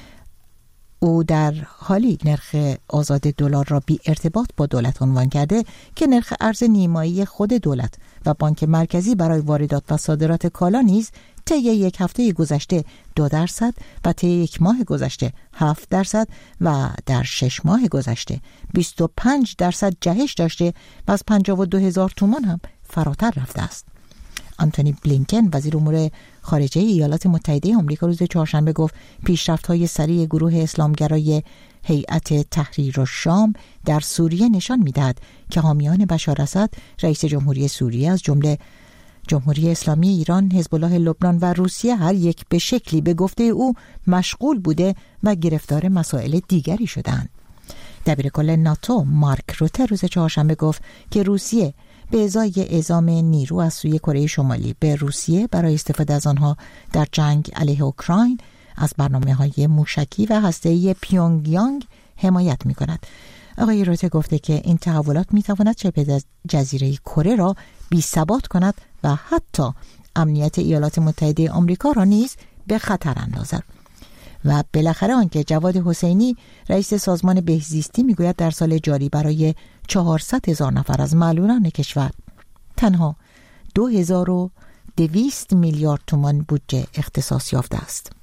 او در حالی نرخ آزاد دلار را بی ارتباط با دولت عنوان کرده که نرخ ارز نیمایی خود دولت و بانک مرکزی برای واردات و صادرات کالا نیز طی یک هفته گذشته دو درصد و طی یک ماه گذشته هفت درصد و در شش ماه گذشته بیست و پنج درصد جهش داشته و از پنجاه و دو هزار تومان هم فراتر رفته است. آنتونی بلینکن، وزیر امور خارجه ایالات متحده آمریکا، روز چهارشنبه گفت پیشرفت‌های سریع گروه اسلامگرای هیئت تحریر الشام در سوریه نشان می‌دهد که حامیان بشار اسد، رئیس جمهوری سوریه از جمله جمهوری اسلامی ایران، حزب الله لبنان و روسیه هر یک به شکلی به گفته او مشغول بوده و گرفتار مسائل دیگری شدند. دبیرکل ناتو مارک روته روز چهارشنبه گفت که روسیه به ازای اعزام نیرو از سوی کره شمالی به روسیه برای استفاده از آنها در جنگ علیه اوکراین از برنامه‌های موشکی و هسته‌ای پیونگیانگ حمایت می‌کند. آقای روته گفته که این تحولات می‌تواند شبه جزیره کره را بی‌ثبات کند و حتی امنیت ایالات متحده آمریکا را نیز به خطر اندازد. و بالاخره آنکه جواد حسینی، رئیس سازمان بهزیستی، میگوید در سال جاری برای چهارصد هزار نفر از معلولان کشور تنها دو هزار و دویست میلیارد تومان بودجه اختصاص یافته است.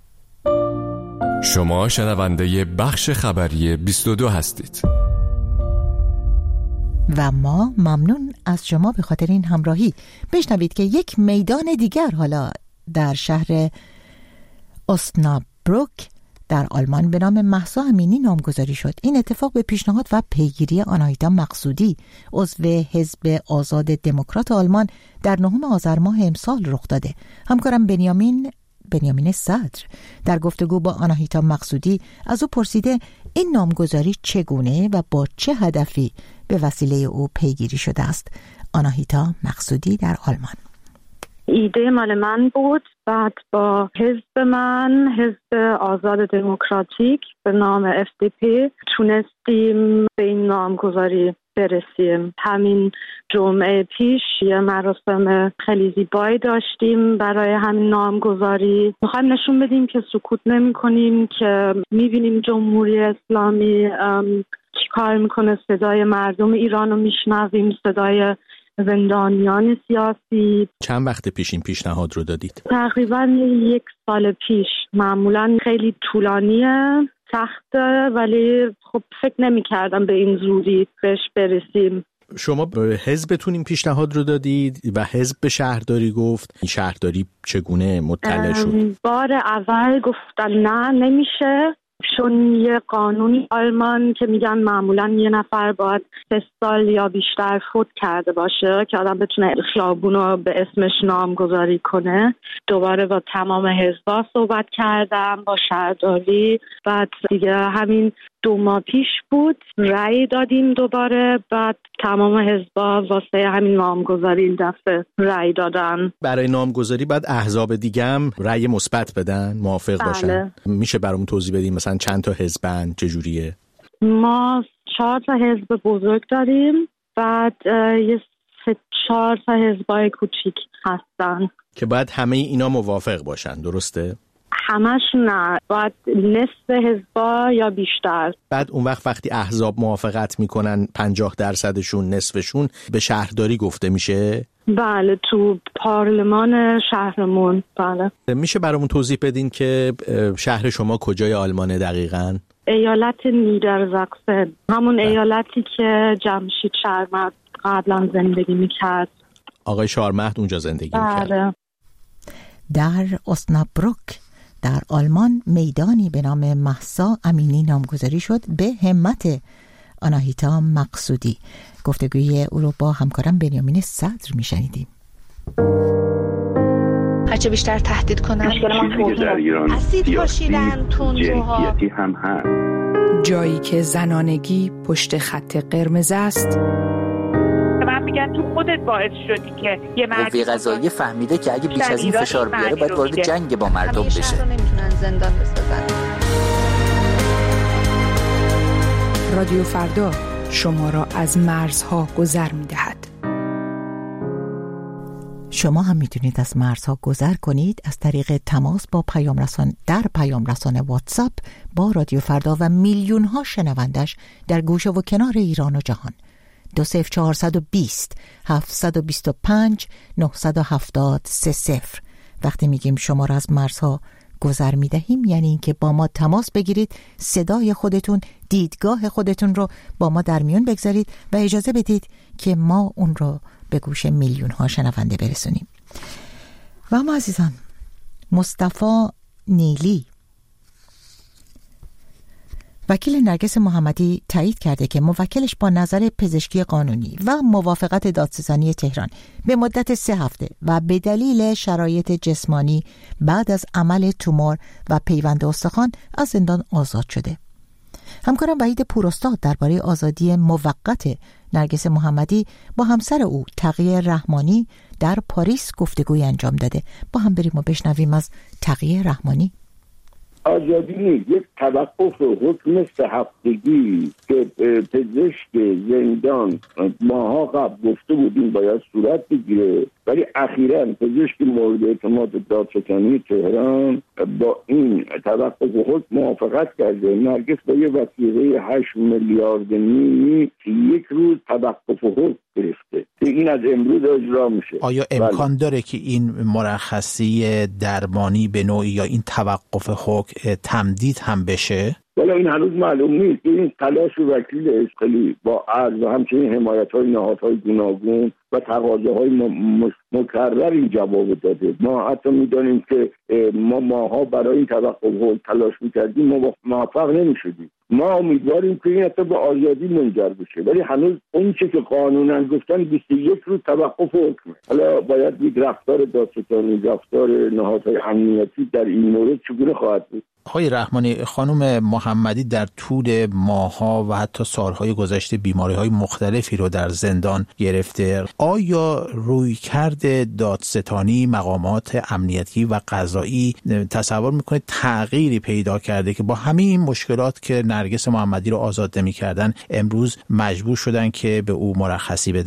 شما شنونده بخش خبری بیست و دو هستید. و ما ممنون از شما به خاطر این همراهی. بشنوید که یک میدان دیگر حالا در شهر اوسنابروک در آلمان به نام مهسا امینی نامگذاری شد. این اتفاق به پیشنهاد و پیگیری آناهیتا مقصودی، عضو حزب آزاد دموکرات آلمان، در نهم آذر ماه امسال رخ داده. همکارم بنیامین بنیامین صدر در گفتگو با آناهیتا مقصودی از او پرسیده این نامگذاری چگونه و با چه هدفی به وسیله او پیگیری شده است. آناهیتا مقصودی در آلمان: ایده مال من بود. بعد با حزب من، حزب آزاد دموکراتیک به نام اف دی پی، تونستیم به این نامگذاری برسیم. همین جمعه پیش یه مراسم خیلی زیبایی داشتیم برای همین نامگذاری. میخوایم نشون بدیم که سکوت نمی کنیم، که میبینیم جمهوری اسلامی چی کار میکنه، صدای مردم ایران رو میشنویم، صدای زندانیان سیاسی. چند وقت پیش این پیشنهاد رو دادید؟ تقریبا یک سال پیش. معمولا خیلی طولانیه، سخته، ولی خب فکر نمی کردم به این زودی بهش برسیم. شما به حزبتون این پیشنهاد رو دادید و حزب به شهرداری گفت؟ این شهرداری چگونه مطلع شد؟ بار اول گفتن نه نمیشه، چون یه قانونی آلمان که میگن معمولا یه نفر باید سه سال یا بیشتر فوت کرده باشه که آدم بتونه خیابون رو به اسمش نامگذاری کنه. دوباره با تمام حزبا صحبت کردم، با شهرداری. بعد دیگه همین دو ماه پیش بود رأی دادیم دوباره، بعد تمام حزبا واسه همین نامگذاری این دفعه رأی دادن. برای نامگذاری بعد احزاب دیگه هم رأی مثبت بدن، موافق بله. باشن؟ میشه برامون توضیح بدیم مثلا چند تا حزبن، چجوریه؟ ما چهار تا حزب بزرگ داریم، بعد یه سه چهار تا حزبای کوچیک هستن که باید همه اینا موافق باشن، درسته؟ همش نه، باید نصف حزبا یا بیشتر. بعد اون وقت وقتی احزاب موافقت میکنن پنجاه درصدشون، نصفشون به شهرداری گفته میشه؟ بله، تو پارلمان شهرمون. بله. میشه برامون توضیح بدین که شهر شما کجای آلمانه دقیقاً؟ ایالت نیدرزاکسن، همون بله. ایالتی که جمشید شارمخت قبلا زندگی میکرد. آقای شارمخت اونجا زندگی بله. میکرد. در اسنابروک در آلمان میدانی به نام مهسا امینی نامگذاری شد به همت آناهیتا مقصودی. گفتگوی او رو با همکارم بنیامین صدر میشنیدیم. هرچه بیشتر تهدید کنن اسید پاشیدن تندروها هم هست. جایی که زنانگی پشت خط قرمز است. من میگن تو خودت باعث شدی که یه مرد قوه قضاییه فهمیده که اگه بیش از این فشار بیاره باید وارد جنگ با مردم بشه. همیشه نمیتونن زندان بسازن. رادیو فردا شما را از مرزها گذر میدهد. شما هم میتونید از مرزها گذر کنید از طریق تماس با پیام رسان در پیام رسان واتساپ با رادیو فردا و میلیون ها شنوندش در گوشه و کنار ایران و جهان. دو صفر چهارصد و بیست هفتصد و بیست و پنج نهصد و هفتاد سه صفر. وقتی میگیم شما را از مرزها گذر میدهیم یعنی اینکه با ما تماس بگیرید، صدای خودتون، دیدگاه خودتون رو با ما در میون بگذارید و اجازه بدید که ما اون رو به گوش میلیون ها شنونده برسونیم. و اما عزیزان، مصطفی نیلی وکیل نرگس محمدی تایید کرده که موکلش با نظر پزشکی قانونی و موافقت دادستانی تهران به مدت سه هفته و به دلیل شرایط جسمانی بعد از عمل تومور و پیوند استخوان از زندان آزاد شده. همکارم وحید پوراستاد درباره آزادی موقت نرگس محمدی با همسر او تقیه رحمانی در پاریس گفتگوی انجام داده. با هم بریم و بشنویم از تقیه رحمانی. آزادی نیست، یک توقف حکم سه هفتگی که پزشک زندان ماها قبل گفته بودیم باید صورت بگیره، ولی اخیراً پزشک مورد اعتماد دادستانی تهران با این توقف حکم موافقت کرده. نرگس با یه وثیقه هشت میلیارد نیمی که یک روز توقف حکم گرفته که این از امروز اجرا میشه. آیا امکان بله. داره که این مرخصی درمانی به نوعی یا این توقف حکم تمدید هم بشه؟ ولی این هنوز معلوم نیست. این تلاش وکیل اسقلی با عرض و همچنین حمایت‌های نهادهای گوناگون و تقاضاهای مکرر این جواب داده. ما حتی می‌دانیم که ما ماها برای این توقف تلاش می‌کردیم، ما موفق نمی‌شدیم. ما امیدواریم که این حتی به آزادی منجر بشه، ولی هنوز اون چه که قانونا گفتن بیست و یک روز توقف حکمه. حالا باید دید رفتار دادستانی، رفتار نهادهای امنیتی در این مورد چگونه خواهد بود. آقای رحمانی، خانم محمدی در طول ماه‌ها و حتی سالهای گذشته بیماری‌های مختلفی رو در زندان گرفته. آیا رویکرد دادستانی، مقامات امنیتی و قضایی تصور می‌کنید تغییری پیدا کرده که با همین مشکلات که نرگس محمدی رو آزاد نمی‌کردن امروز مجبور شدن که به او مرخصی بدن؟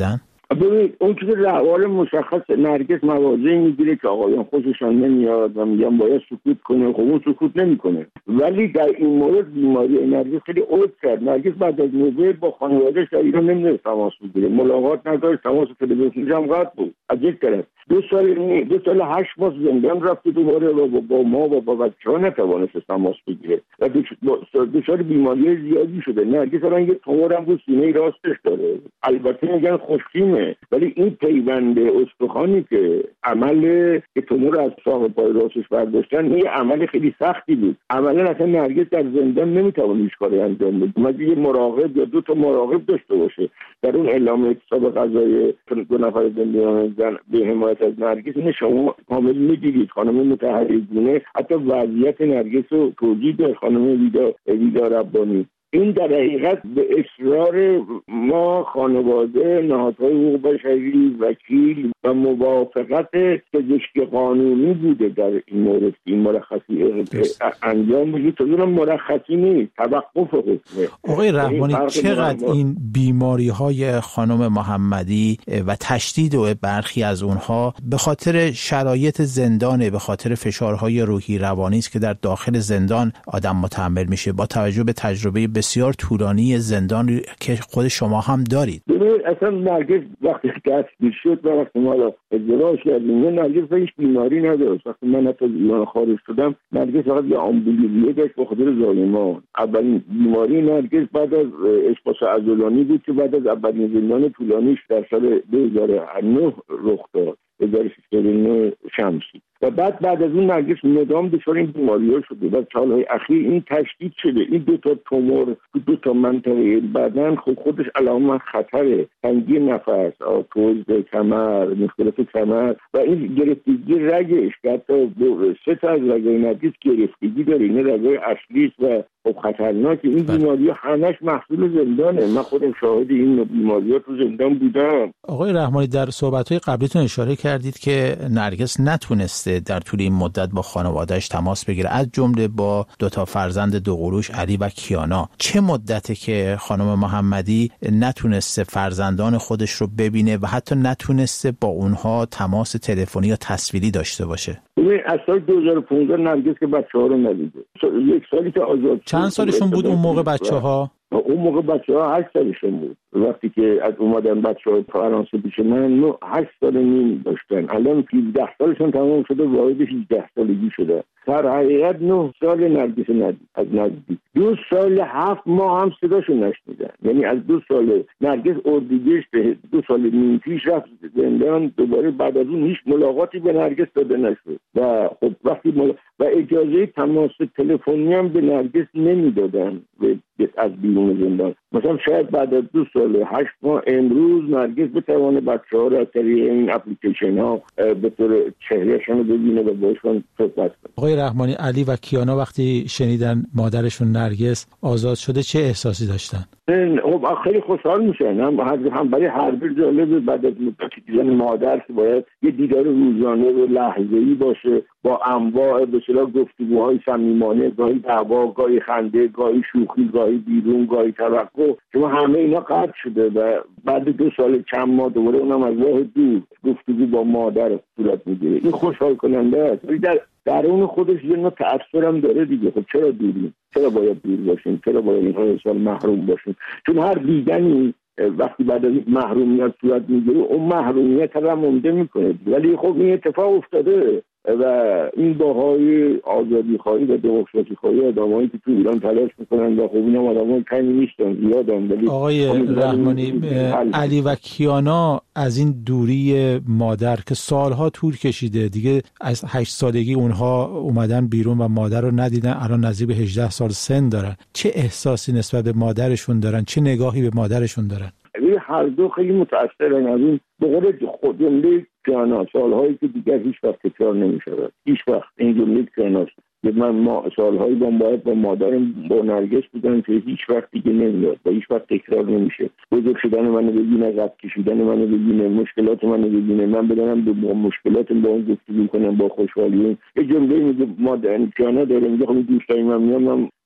ببینید اون که روال مشخص نرگس مواضعی میگیره که آقایان خوششان نمیاد و میگن باید سکوت کنه، خب اون سکوت نمیکنه. ولی در این مورد بیماری نرگس خیلی عود کرد. نرگس بعد از نوبه با خانواده‌اش در ایران نمیدونست تماس بگیره، ملاقات نداشت، تماس تلفنیش هم قطع بود. از یک طرف دو سال دو سال هشت ماه زندان رفت دوباره و با ما و با بچه‌ها نتوانست تماس بگیره و دچار بیماری زیادی شده. نرگس الان یه تومور هم رو سینه راستش داره، البته میگن خوشخیمه، ولی این پیوند استخوانی که عمل که تومور از ساق پای راستش برداشتن این عمل خیلی سختی بود. عملا اصلا نرگس در زندان نمیتونه هیچ کاری انجام بده، مگه یه مراقب یا دو تا مراقب داشته باشه. در اون اعلام اعتصاب قضایی دو نفر زندانیان به حمایت از نرگس، این شما کامل میدیدید خانم متحریگونه حتی وضعیت نرگس رو توجیه داد خانم ویدا ویدا ربانی. این در حقیقت به اصرار ما خانواده، نهادهای حقوق بشری، وکیل و موافقت پزشک قانونی بوده در این مورد. این مرخصی انجام بگید تو دونم مرخصی نیست، توقف حکمه. آقای رحمانی چقدر این بیماری های خانم محمدی و تشدید و برخی از اونها به خاطر شرایط زندانه، به خاطر فشارهای روحی روانی است که در داخل زندان آدم متحمل میشه، با توجه به تجربه بسیار طولانی زندان که خود شما هم دارید؟ ببینید اصلا نرگس وقتی دستگیر شد و وقتی ما را ازدواج کردیم نرگس هیچ بیماری نداشت. وقتی من حتی ایران خارج شدم نرگس فقط یه آمبولیریه داشت به خاطر زایمان. اولین بیماری نرگس بعد از اسپاس عضلانی بود که بعد از اولین زندان طولانیش در سال دو هزار و نه رخ داد، هزار و سیصد و نه شمسی. و بعد بعد از اون نرگس مدام دچار این بیماری‌ها شده و سالهای اخیر این تشدید شده. این دو تا تومور دو تا منطقه بدن خود خودش علامت خطره، تنگی نفس، آرتروز کمر، مشکلات کمر و این گرفتگی رگش که حتی سه تا از رگ‌های نرگس گرفتگی داره. این رگ‌های اصلی و خب خطرناک. این بیماری‌ها همش محصول زندانه. من خودم شاهد این بیماری‌ها تو زندان بودم. آقای رحمانی در صحبت‌های قبلیتون اشاره کردید که نرگس نتونسته در طول این مدت با خانواده‌اش تماس بگیره، از جمله با دو تا فرزند دوقلوش علی و کیانا. چه مدته که خانم محمدی نتونسته فرزندان خودش رو ببینه و حتی نتونسته با اونها تماس تلفنی یا تصویری داشته باشه؟ ببین از سال دو هزار و پانزده نرگس که بچه‌ها رو ندیده. یک سالی که آزاد چند سالشون بود اون موقع بچه‌ها؟ اون موقع بچه‌ها هشت سالشون بود. وقتی که از اومدن بچه‌ها فرانسه پیش من نو هشت سال نیم داشتن. الان هفده سالشون تمام شده، وارد هجده سالگی شده. در حقیقت نه سال نرگس ندید از نزدیک. دو سال هفت ماه هم صداشون نشنیدن. یعنی از دو سال نرگس اردیبهشت دو سال نیم پیش رفت زندان، دوباره بعد از اون هیچ ملاقاتی به نرگس داده نشد و خب وقتی مل... و اجازه تماس تلفنی هم به نرگس نمیدادن از بیرون زندان. مثلا شاید بعد از دو سال هشت ماه امروز نرگس بتوانه بچه‌ها را از طریق این اپلیکیشن ها به طور چهرهشون رو ببینه و باشون صحبت کنه. آقای رحمانی، علی و کیانا وقتی شنیدن مادرشون نرگس آزاد شده چه احساسی داشتن؟ خب خیلی خوشحال میشن. هم هم برای هر بر جالبه بعد از مدتی دیدن مادر که باید یه دیدار روزانه و لحظه‌ای باشه با انواع به اصطلاح گفتگوهای صمیمانه، گاهی دعوا، گاهی خنده، گاهی شوخی، گاهی بیرون، گاهی توقع، شما همه اینا قطع شده و بعد دو سال چند ماه دوباره اونم از راه دور گفتگو با مادر صورت میگیره. این خوشحال کننده است. در درون خودش یه نوع تأثیر هم داره دیگه. خب چرا دوریم؟ چرا باید دور باشیم؟ چرا باید این سال محروم باشیم؟ چون هر دیدنی وقتی بعد از محرومیت صورت میگیره اون محرومیت رو مونده میکنه. ولی خب این اتفاق افتاده و این باهای آزادی خواهی و دموکراسی خواهی آدمایی که تو ایران تلاش میکنن و خب این هم آدمای کمی نیستن، زیادن. ولی آقای رحمانی، علی و کیانا از این دوری مادر که سالها طول کشیده دیگه، از هشت سالگی اونها اومدن بیرون و مادر رو ندیدن، الان نزدیک به هجده سال سن دارن، چه احساسی نسبت به مادرشون دارن؟ چه نگاهی به مادرشون دارن؟ هر دو خیلی متأثرن از این به قول خود جمله کیانا، سالهایی که دیگر هیچ وقت تکرار نمی‌شود. هیچ وقت این جمله کیاناست. من ما سالهایی با باید با مادرم با نرگس بودم که هیچ وقت دیگه نمیاد و هیچ وقت تکرار نمیشه. بزرگ شدن منو ببینه، قد کشیدن منو ببینه، مشکلات منو ببینه، من بدونم با مشکلات با اون گفتگو کنم با خوشحالی. یه جمله میگه مادر کیانا داره میگه خب دوستای من میام من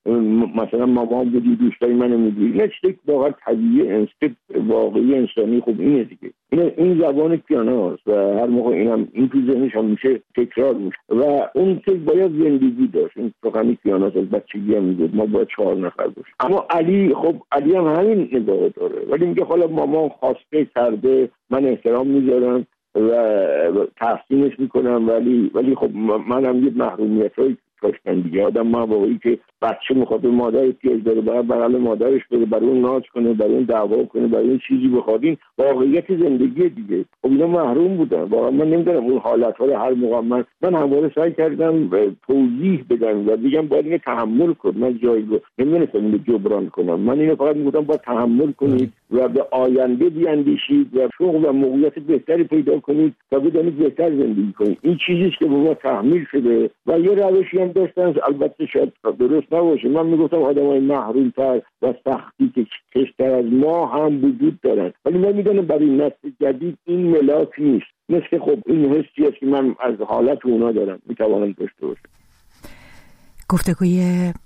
مثلا مامان بودی دوستای منو میگی، نه چیزی واقعا طبیعی انسان واقعی انسانی. خب اینه دیگه، این این زبان کیاناست و هر موقع اینم این تو ذهنش هم میشه تکرار میشه و اون که باید زندگی داشت. این سخنی کیاناست از بچگی هم میگه ما باید چهار نفر باشیم. اما علی خب علی هم همین نگاه داره، ولی میگه حالا مامان خواسته کرده من احترام میذارم و تحسینش میکنم، ولی ولی خب منم یه محرومیتایی داشتن دیگه. آدم موقعی که بچه میخواد به مادر احتیاج داره باید بغل مادرش بره، برای اون ناز کنه، برای اون دعوا کنه، برای اون چیزی بخواد. این واقعیت زندگی دیگه. خب اینا محروم بودن. واقعا من نمیدونم اون حالت‌ها رو هر موقع من من همواره سعی کردم توضیح بدم و بگم باید اینو تحمل کن. من جایی رو نمی‌تونم اینو جبران کنم. من اینو فقط میگم باید تحمل کنید و به آینده بیاندیشید و شغل و موقعیت بهتری پیدا کنید تا بدانید بهتر زندگی کنید. این چیزیه که به ما تحمیل شده و یه روشی هم داشتن، البته شاید درست نباشه. من میگفتم آدمای محروم‌تر و سختی که کشتر از ما هم وجود دارن، ولی من میدونم برای نسل جدید این ملاک نیست. مثل خب این حسی است که من از حالت اونا دارم میتوانم داشته باشم. گفتگوی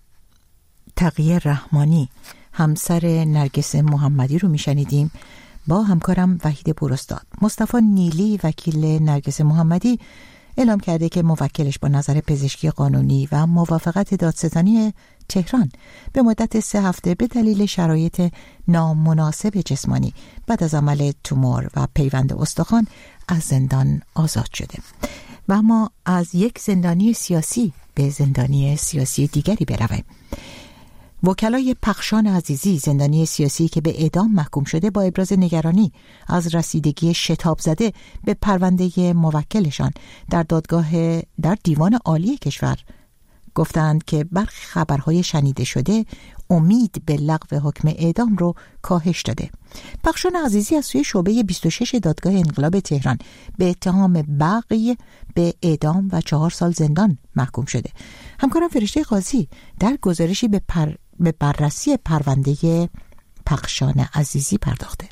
تقیه رحمانی همسر نرگس محمدی رو میشنیدیم با همکارم وحید پوراستاد. مصطفی نیلی وکیل نرگس محمدی اعلام کرده که موکلش با نظر پزشکی قانونی و موافقت دادستانی تهران به مدت سه هفته به دلیل شرایط نامناسب جسمانی بعد از عمل تومور و پیوند استخوان از زندان آزاد شده. و ما از یک زندانی سیاسی به زندانی سیاسی دیگری برویم. وکلای پخشان عزیزی، زندانی سیاسی که به اعدام محکوم شده، با ابراز نگرانی از رسیدگی شتاب زده به پرونده موکلشان در دادگاه در دیوان عالی کشور گفتند که برخی خبرهای شنیده شده امید به لغو حکم اعدام رو کاهش داده. پخشان عزیزی از سوی شعبه بیست و شش دادگاه انقلاب تهران به اتهام بغی به اعدام و چهار سال زندان محکوم شده. همکارم فرشته قاضی در گزارشی به, پر... به بررسی پرونده پخشان عزیزی پرداخته.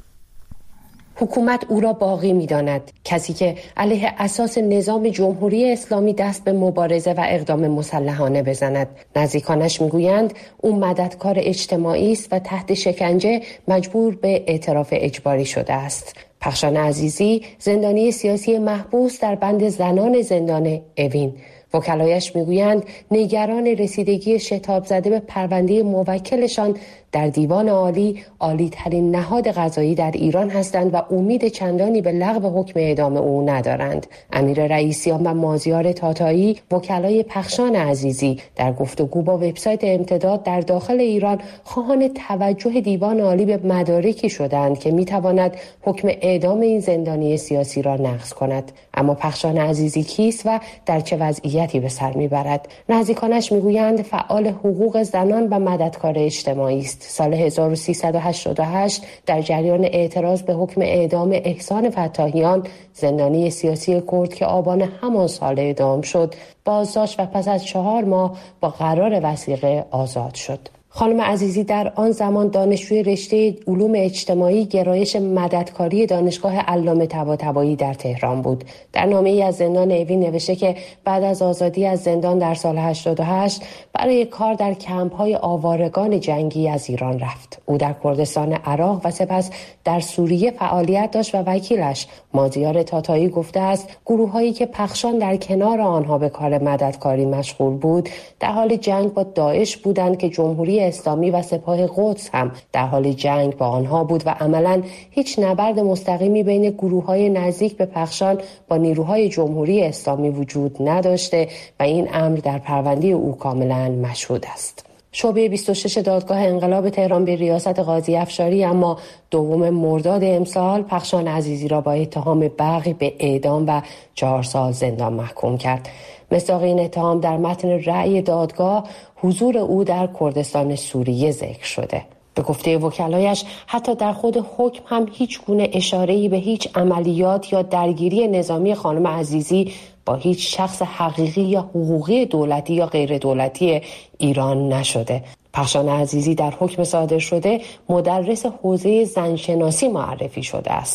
حکومت او را باقی می‌داند، کسی که علیه اساس نظام جمهوری اسلامی دست به مبارزه و اقدام مسلحانه بزند. نزدیکانش می‌گویند او مددکار اجتماعی است و تحت شکنجه مجبور به اعتراف اجباری شده است. پخشان عزیزی زندانی سیاسی محبوس در بند زنان زندان اوین. وکلایش میگویند نگران رسیدگی شتاب زده به پرونده موکلشان در دیوان عالی، عالی ترین نهاد قضایی در ایران هستند و امید چندانی به لغو حکم اعدام او ندارند. امیر رئیسیان و مازیار تاتایی، وکلای پخشان عزیزی، در گفتگو با وبسایت امتداد در داخل ایران خواهان توجه دیوان عالی به مدارکی شدند که میتواند حکم اعدام این زندانی سیاسی را نقض کند. اما پخشان عزیزی کیست و در چه وضعیتی به سر میبرد؟ نزدیکانش میگویند فعال حقوق زنان و مددکار اجتماعی است. سال هزار و سیصد و هشتاد و هشت در جریان اعتراض به حکم اعدام احسان فتاحیان، زندانی سیاسی کرد که آبان همان سال اعدام شد، بازداشت و پس از چهار ماه با قرار وثیقه آزاد شد. خانم عزیزی در آن زمان دانشجوی رشته علوم اجتماعی گرایش مددکاری دانشگاه علامه طباطبایی در تهران بود. در نامه‌ای از زندان اوین نوشته که بعد از آزادی از زندان در سال هشتاد و هشت برای کار در کمپ‌های آوارگان جنگی از ایران رفت. او در کردستان عراق و سپس در سوریه فعالیت داشت و وکیلش مازیار تاتایی گفته است گروه‌هایی که پخشان در کنار آنها به کار مددکاری مشغول بود در حال جنگ با داعش بودند که جمهوری اسلامی و سپاه قدس هم در حال جنگ با آنها بود و عملاً هیچ نبرد مستقیمی بین گروه‌های نزدیک به پخشان با نیروهای جمهوری اسلامی وجود نداشته و این امر در پرونده او کاملاً مشهود است. شعبه بیست و شش دادگاه انقلاب تهران به ریاست قاضی افشاری اما دوم مرداد امسال پخشان عزیزی را با اتهام بغی به اعدام و چهار سال زندان محکوم کرد. مصداق این اتهام در متن رأی دادگاه حضور او در کردستان سوریه ذکر شده. به گفته وکلایش حتی در خود حکم هم هیچ گونه اشاره‌ای به هیچ عملیات یا درگیری نظامی خانم عزیزی با هیچ شخص حقیقی یا حقوقی دولتی یا غیر دولتی ایران نشده. پخشان عزیزی در حکم صادر شده مدرس حوزه زنشناسی معرفی شده است.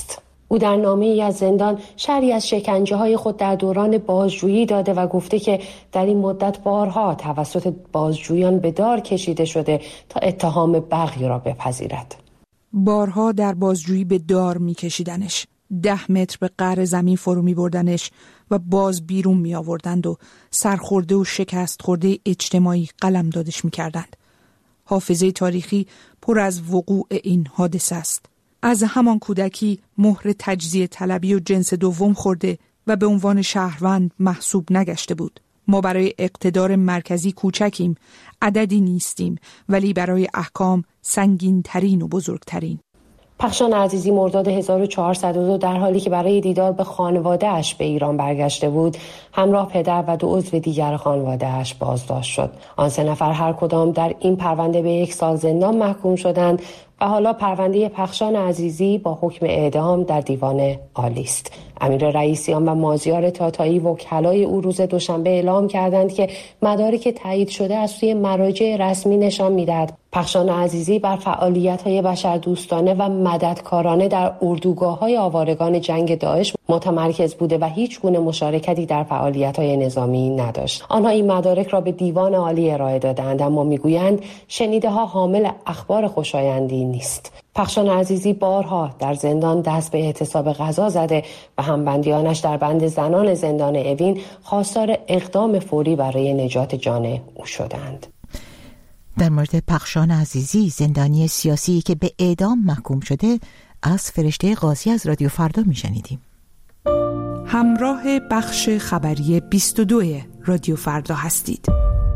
او در نامه‌ای از زندان شرحی از شکنجه‌های خود در دوران بازجویی داده و گفته که در این مدت بارها توسط بازجویان به دار کشیده شده تا اتهام بغی را بپذیرد. بارها در بازجویی به دار می‌کشیدنش، ده متر به قعر زمین فرو می‌بردنش و باز بیرون می‌آوردند و سرخورده و شکست خورده اجتماعی قلم دادش می‌کردند. حافظه تاریخی پر از وقوع این حادثه است. از همان کودکی مهر تجزیه طلبی و جنس دوم خورده و به عنوان شهروند محسوب نگشته بود. ما برای اقتدار مرکزی کوچکیم، عددی نیستیم، ولی برای احکام سنگین ترین و بزرگترین. پخشان عزیزی مرداد هزار و چهارصد و دو در حالی که برای دیدار به خانواده اش به ایران برگشته بود، همراه پدر و دو عضو دیگر خانواده اش بازداشت شد. آن سه نفر هر کدام در این پرونده به یک سال زندان محکوم شدند و حالا پرونده پخشان عزیزی با حکم اعدام در دیوان عالی است. امیر رئیسیان و مازیار تاتایی وکلای او روز دوشنبه اعلام کردند که مدارک تایید شده از سوی مراجع رسمی نشان می‌دهد پخشان عزیزی بر فعالیت‌های بشردوستانه و مددکارانه در اردوگاه‌های آوارگان جنگ داعش متمرکز بوده و هیچ گونه مشارکتی در فعالیت‌های نظامی نداشت. آنها این مدارک را به دیوان عالی ارائه دادند، اما می‌گویند شنیده‌ها حامل اخبار خوشایندی نیست. پخشان عزیزی بارها در زندان دست به اعتصاب غذا زده و همبندیانش در بند زنان زندان اوین خواستار اقدام فوری برای نجات جان او شدند. در مورد پخشان عزیزی، زندانی سیاسی که به اعدام محکوم شده، از فرشته قاضی از رادیو فردا میشنیدیم. همراه بخش خبری بیست و دو رادیو فردا هستید.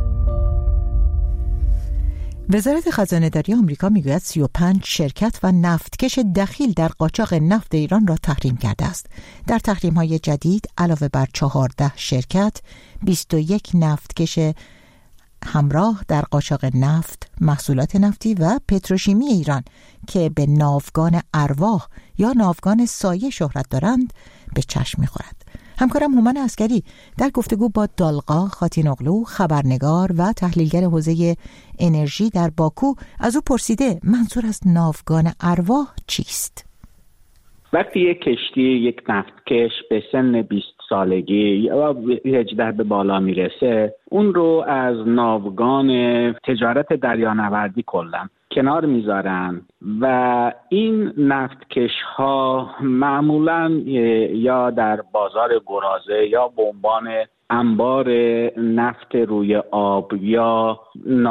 وزارت خزانه‌داری آمریکا میگوید سی و پنج شرکت و نفتکش دخیل در قاچاق نفت ایران را تحریم کرده است. در تحریم‌های جدید علاوه بر چهارده شرکت، بیست و یک نفتکش همراه در قاچاق نفت، محصولات نفتی و پتروشیمی ایران که به ناوگان ارواح یا ناوگان سایه شهرت دارند به چشم می‌خورد. همکارم هومن عسکری در گفتگو با دالقا خاتینوغلو، خبرنگار و تحلیلگر حوزه انرژی در باکو، از او پرسیده منظور از ناوگان ارواح چیست؟ وقتی یک کشتی، یک نفتکش به سن بیست سالگی یا هجده به بالا میرسه، اون رو از ناوگان تجارت دریانوردی کلا کنار میذارن و این نفتکش ها معمولا یا در بازار گرازه یا به عنوان انبار نفت روی آب یا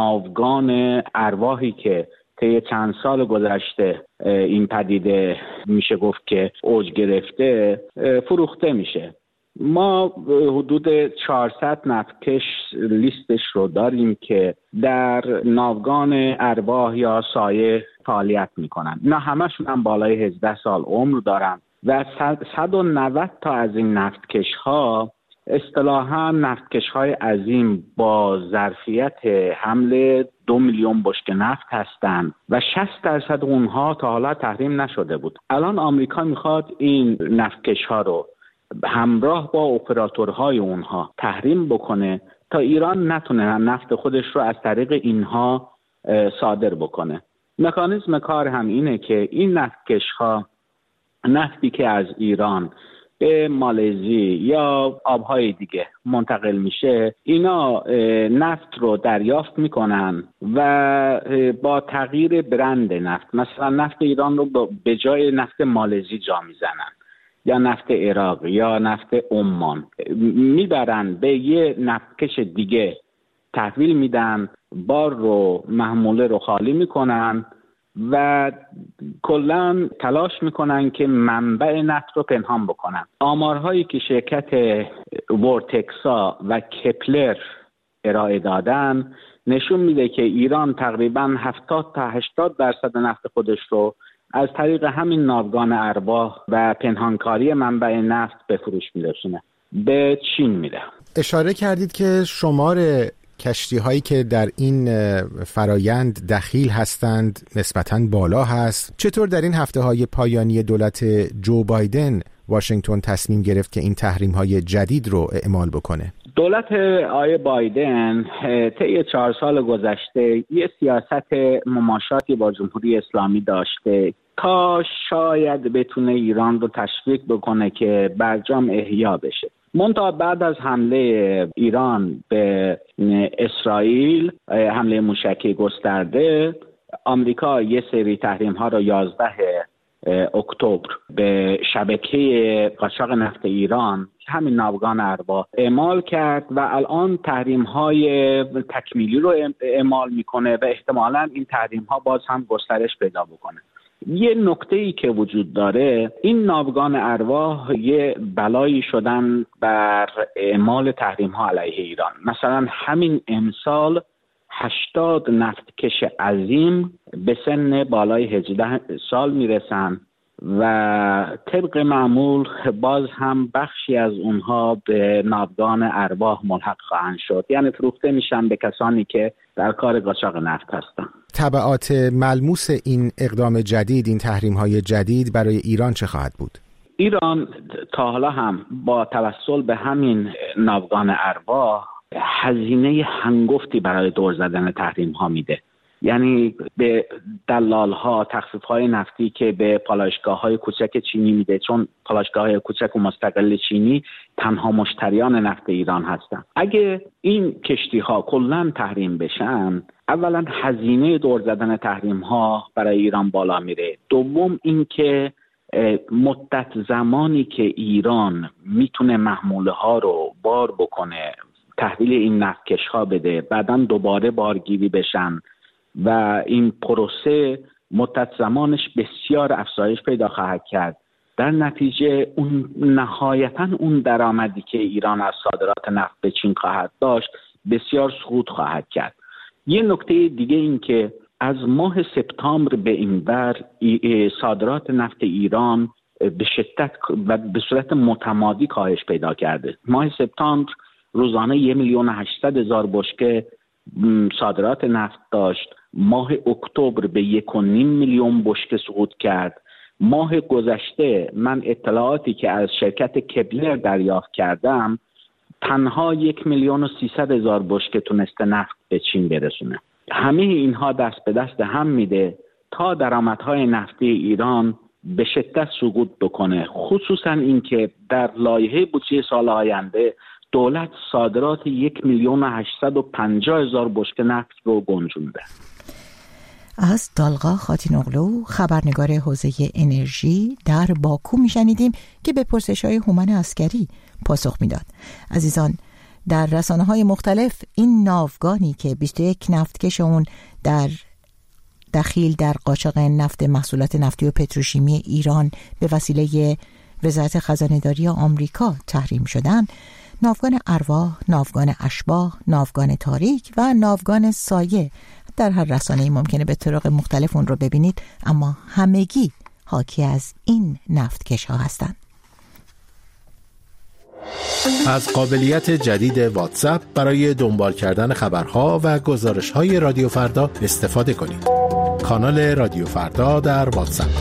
ناوگان ارواحی که طی چند سال گذشته این پدیده میشه گفت که اوج گرفته فروخته میشه. ما حدود چهارصد نفتکش لیستش رو داریم که در ناوگان ارواح یا سایه فعالیت میکنن. اینا همشون هم بالای هجده سال عمر دارن و صد و نود تا از این نفتکش ها اصطلاحاً نفتکش های عظیم با ظرفیت حمل دو میلیون بشکه نفت هستند و شصت درصد اونها تا حالا تحریم نشده بود. الان آمریکا میخواد این نفتکش ها رو همراه با اپراتورهای اونها تحریم بکنه تا ایران نتونه نفت خودش رو از طریق اینها صادر بکنه. مکانیزم کار هم اینه که این نفتکش ها نفتی که از ایران به مالزی یا آبهای دیگه منتقل میشه، اینا نفت رو دریافت میکنن و با تغییر برند نفت، مثلا نفت ایران رو به جای نفت مالزی جا میزنن یا نفت عراق یا نفت عمان، میبرن به یه نفتکش دیگه تحویل میدن، بار رو محموله رو خالی میکنن و کلا تلاش میکنن که منبع نفت رو پنهان بکنن. آمارهایی که شرکت ورتکسا و کپلر ارائه دادن نشون میده که ایران تقریبا هفتاد تا هشتاد درصد نفت خودش رو از طریق همین ناوگان ارواح و پنهانکاری منبع نفت به فروش میرسونه، به چین میده. اشاره کردید که شمار کشتی هایی که در این فرایند دخیل هستند نسبتاً بالا هست. چطور در این هفته های پایانی دولت جو بایدن واشنگتن تصمیم گرفت که این تحریم های جدید رو اعمال بکنه؟ دولت آقای بایدن طی چهار سال گذشته یه سیاست مماشاتی با جمهوری اسلامی داشته آمریکا شاید بتونه ایران رو تشویق بکنه که برجام احیا بشه. منتها بعد از حمله ایران به اسرائیل، حمله موشکی گسترده، آمریکا یه سری تحریم ها رو یازده اکتبر به شبکه قاچاق نفت ایران، همین ناوگان ارباح، اعمال کرد و الان تحریم های تکمیلی رو اعمال میکنه و احتمالاً این تحریم ها باز هم گسترش پیدا بکنه. یه نکته‌ای که وجود داره، این ناوگان ارواح یه بلایی شدن بر اعمال تحریم ها علیه ایران. مثلا همین امسال هشتاد نفتکش عظیم به سن بالای هجده سال میرسن و طبق معمول باز هم بخشی از اونها به ناوگان ارواح ملحق خواهند شد، یعنی فروخته میشن به کسانی که در کار قاچاق نفت هستن. تبعات ملموس این اقدام جدید، این تحریم‌های جدید برای ایران چه خواهد بود؟ ایران تا حالا هم با توسل به همین ناوگان ارواح هزینه هنگفتی برای دور زدن تحریم ها میده. یعنی به دلال ها تخفیف های نفتی که به پالایشگاه های کوچک چینی میده، چون پالایشگاه های کوچک و مستقل چینی تنها مشتریان نفت ایران هستن. اگه این کشتی ها کلاً تحریم بشن، اولا هزینه دور زدن تحریم ها برای ایران بالا میره. دوم اینکه مدت زمانی که ایران میتونه محموله ها رو بار بکنه، تحویل این نفتکش ها بده، بعداً دوباره بارگیری بشن و این پروسه مدت زمانش بسیار افزایش پیدا خواهد کرد. در نتیجه اون نهایتاً اون درآمدی که ایران از صادرات نفت به چین خواهد داشت بسیار سقوط خواهد کرد. یه نکته دیگه این که از ماه سپتامبر به این ور صادرات نفت ایران به شدت و به صورت متمادی کاهش پیدا کرده. ماه سپتامبر روزانه یک میلیون و هشتصد هزار بشکه صادرات نفت داشت. ماه اکتبر به یک و نیم میلیون بشکه سقوط کرد. ماه گذشته من اطلاعاتی که از شرکت کبلر دریافت کردم، تنها یک میلیون و سیصد هزار بشکه تونسته نفت به چین برسونه. همه اینها دست به دست هم میده تا درآمدهای نفتی ایران به شدت سقوط بکنه، خصوصا اینکه در لایحه بودجه سال آینده دولت صادرات یک میلیون و هشتصد و پنجاه هزار بشکه نفت رو گنجونده. از دالغا خاتینوغلو، خبرنگار حوزه انرژی در باکو میشنیدیم که به پرسش‌های هومن عسکری پاسخ میداد. عزیزان، در رسانه‌های مختلف این ناوگانی که بیست و یک نفتکش اون در دخیل در قاچاق نفت محصولات نفتی و پتروشیمی ایران به وسیله وزارت خزانه‌داری آمریکا تحریم شدن، ناوگان ارواح، ناوگان اشباح، ناوگان تاریک و ناوگان سایه، در هر رسانه‌ای ممکنه به طرق مختلف اون رو ببینید، اما همگی حاکی از این نفتکش ها هستند. از قابلیت جدید واتساپ برای دنبال کردن خبرها و گزارش‌های رادیو فردا استفاده کنید. کانال رادیو فردا در واتساپ.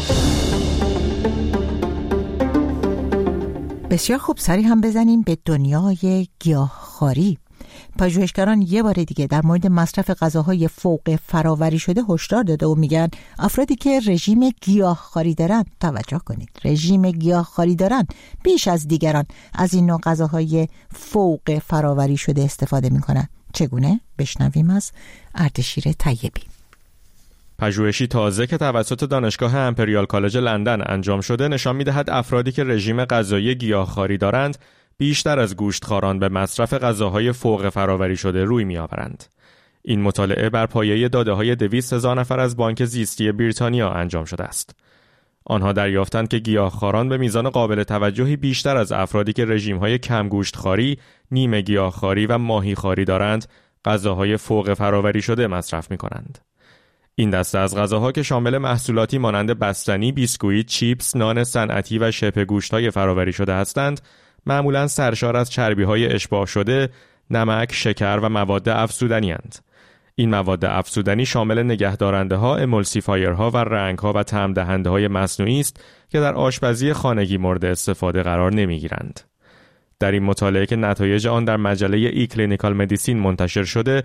بسیار خوب، سری هم بزنیم به دنیای گیاهخواری. پژوهشگران یه بار دیگه در مورد مصرف غذاهای فوق فراوری شده هشدار داده و میگن افرادی که رژیم گیاهخواری دارن، توجه کنید، رژیم گیاهخواری دارن، بیش از دیگران از این نوع غذاهای فوق فراوری شده استفاده میکنن. چگونه؟ بشنویم از اردشیر طیبی. پژوهشی تازه که توسط دانشگاه امپریال کالج لندن انجام شده نشان می‌دهد افرادی که رژیم غذایی گیاهخواری دارند بیشتر از گوشتخواران به مصرف غذاهای فوق فراوری شده روی می‌آورند. این مطالعه بر پایه داده‌های دویست هزار نفر از بانک زیستی بریتانیا انجام شده است. آنها دریافتند که گیاهخواران به میزان قابل توجهی بیشتر از افرادی که رژیم‌های کم گوشتخواری، نیمه گیاهخواری و ماهیخواری دارند، غذاهای فوق فراوری شده مصرف می‌کنند. این دسته از غذاها که شامل محصولاتی مانند بستنی، بیسکویت، چیپس، نان صنعتی و شبه گوشت‌های فراوری شده هستند، معمولاً سرشار از چربی‌های اشباع شده، نمک، شکر و مواد افزودنی اند. این مواد افزودنی شامل نگهدارنده‌ها، امولسیفایرها و رنگ‌ها و طعم دهنده‌های مصنوعی است که در آشپزی خانگی مورد استفاده قرار نمی‌گیرند. در این مطالعه که نتایج آن در مجله ای کلینیکال مدیسین منتشر شده،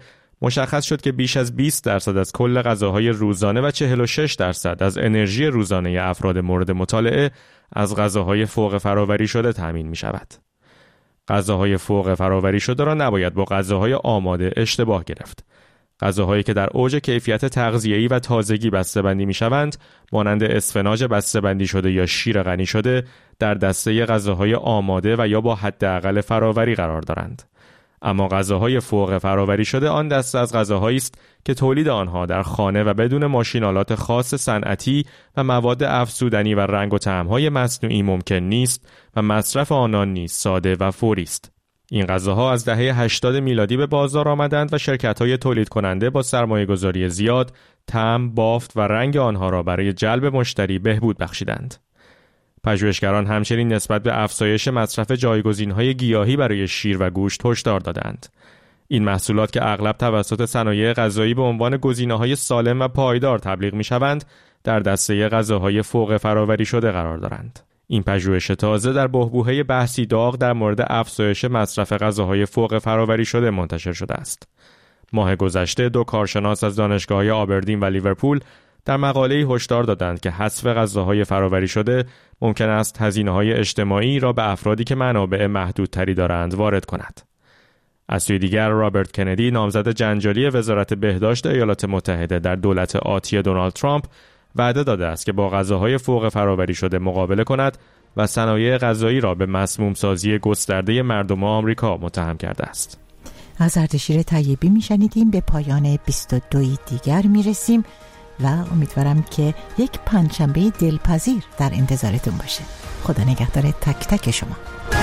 مشخص شد که بیش از بیست درصد از کل غذاهای روزانه و چهل و شش درصد از انرژی روزانه افراد مورد مطالعه از غذاهای فوق فراوری شده تامین می شود. غذاهای فوق فراوری شده را نباید با غذاهای آماده اشتباه گرفت. غذاهایی که در اوج کیفیت تغذیه‌ای و تازگی بسته‌بندی می‌شوند، مانند اسفناج بسته‌بندی شده یا شیر غنی شده، در دسته غذاهای آماده و یا با حداقل فراوری قرار دارند. اما غذاهای فوق فراوری شده آن دسته از غذاهایی است که تولید آنها در خانه و بدون ماشین‌آلات خاص صنعتی و مواد افزودنی و رنگ و طعم‌های مصنوعی ممکن نیست و مصرف آنان نیز ساده و فوری است. این غذاها از دهه هشتاد میلادی به بازار آمدند و شرکت‌های تولید کننده با سرمایه‌گذاری زیاد طعم، بافت و رنگ آنها را برای جلب مشتری بهبود بخشیدند. پژوهشگران همچنین نسبت به افزایش مصرف جایگزین‌های گیاهی برای شیر و گوشت هشدار دادند. این محصولات که اغلب توسط صنایع غذایی به عنوان گزینه‌های سالم و پایدار تبلیغ می‌شوند، در دسته غذاهای فوق فراوری شده قرار دارند. این پژوهش تازه در بحبوحه بحثی داغ در مورد افزایش مصرف غذاهای فوق فراوری شده منتشر شده است. ماه گذشته دو کارشناس از دانشگاه‌های آبردین و لیورپول در مقاله‌ای هشدار دادند که حذف غذاهای فراوری شده ممکن است هزینه‌های اجتماعی را به افرادی که منابع محدودتری دارند وارد کند. از سوی دیگر رابرت کندی، نامزد جنجالی وزارت بهداشت ایالات متحده در دولت آتی دونالد ترامپ، وعده داده است که با غذاهای فوق فراوری شده مقابله کند و صنایع غذایی را به مسموم سازی گسترده مردم آمریکا متهم کرده است. از اردشیر طیبی میشنیدیم. به پایان بیست و دو دیگر میرسیم و امیدوارم که یک پنجشنبه دلپذیر در انتظارتون باشه. خدا نگهدار تک تک شما.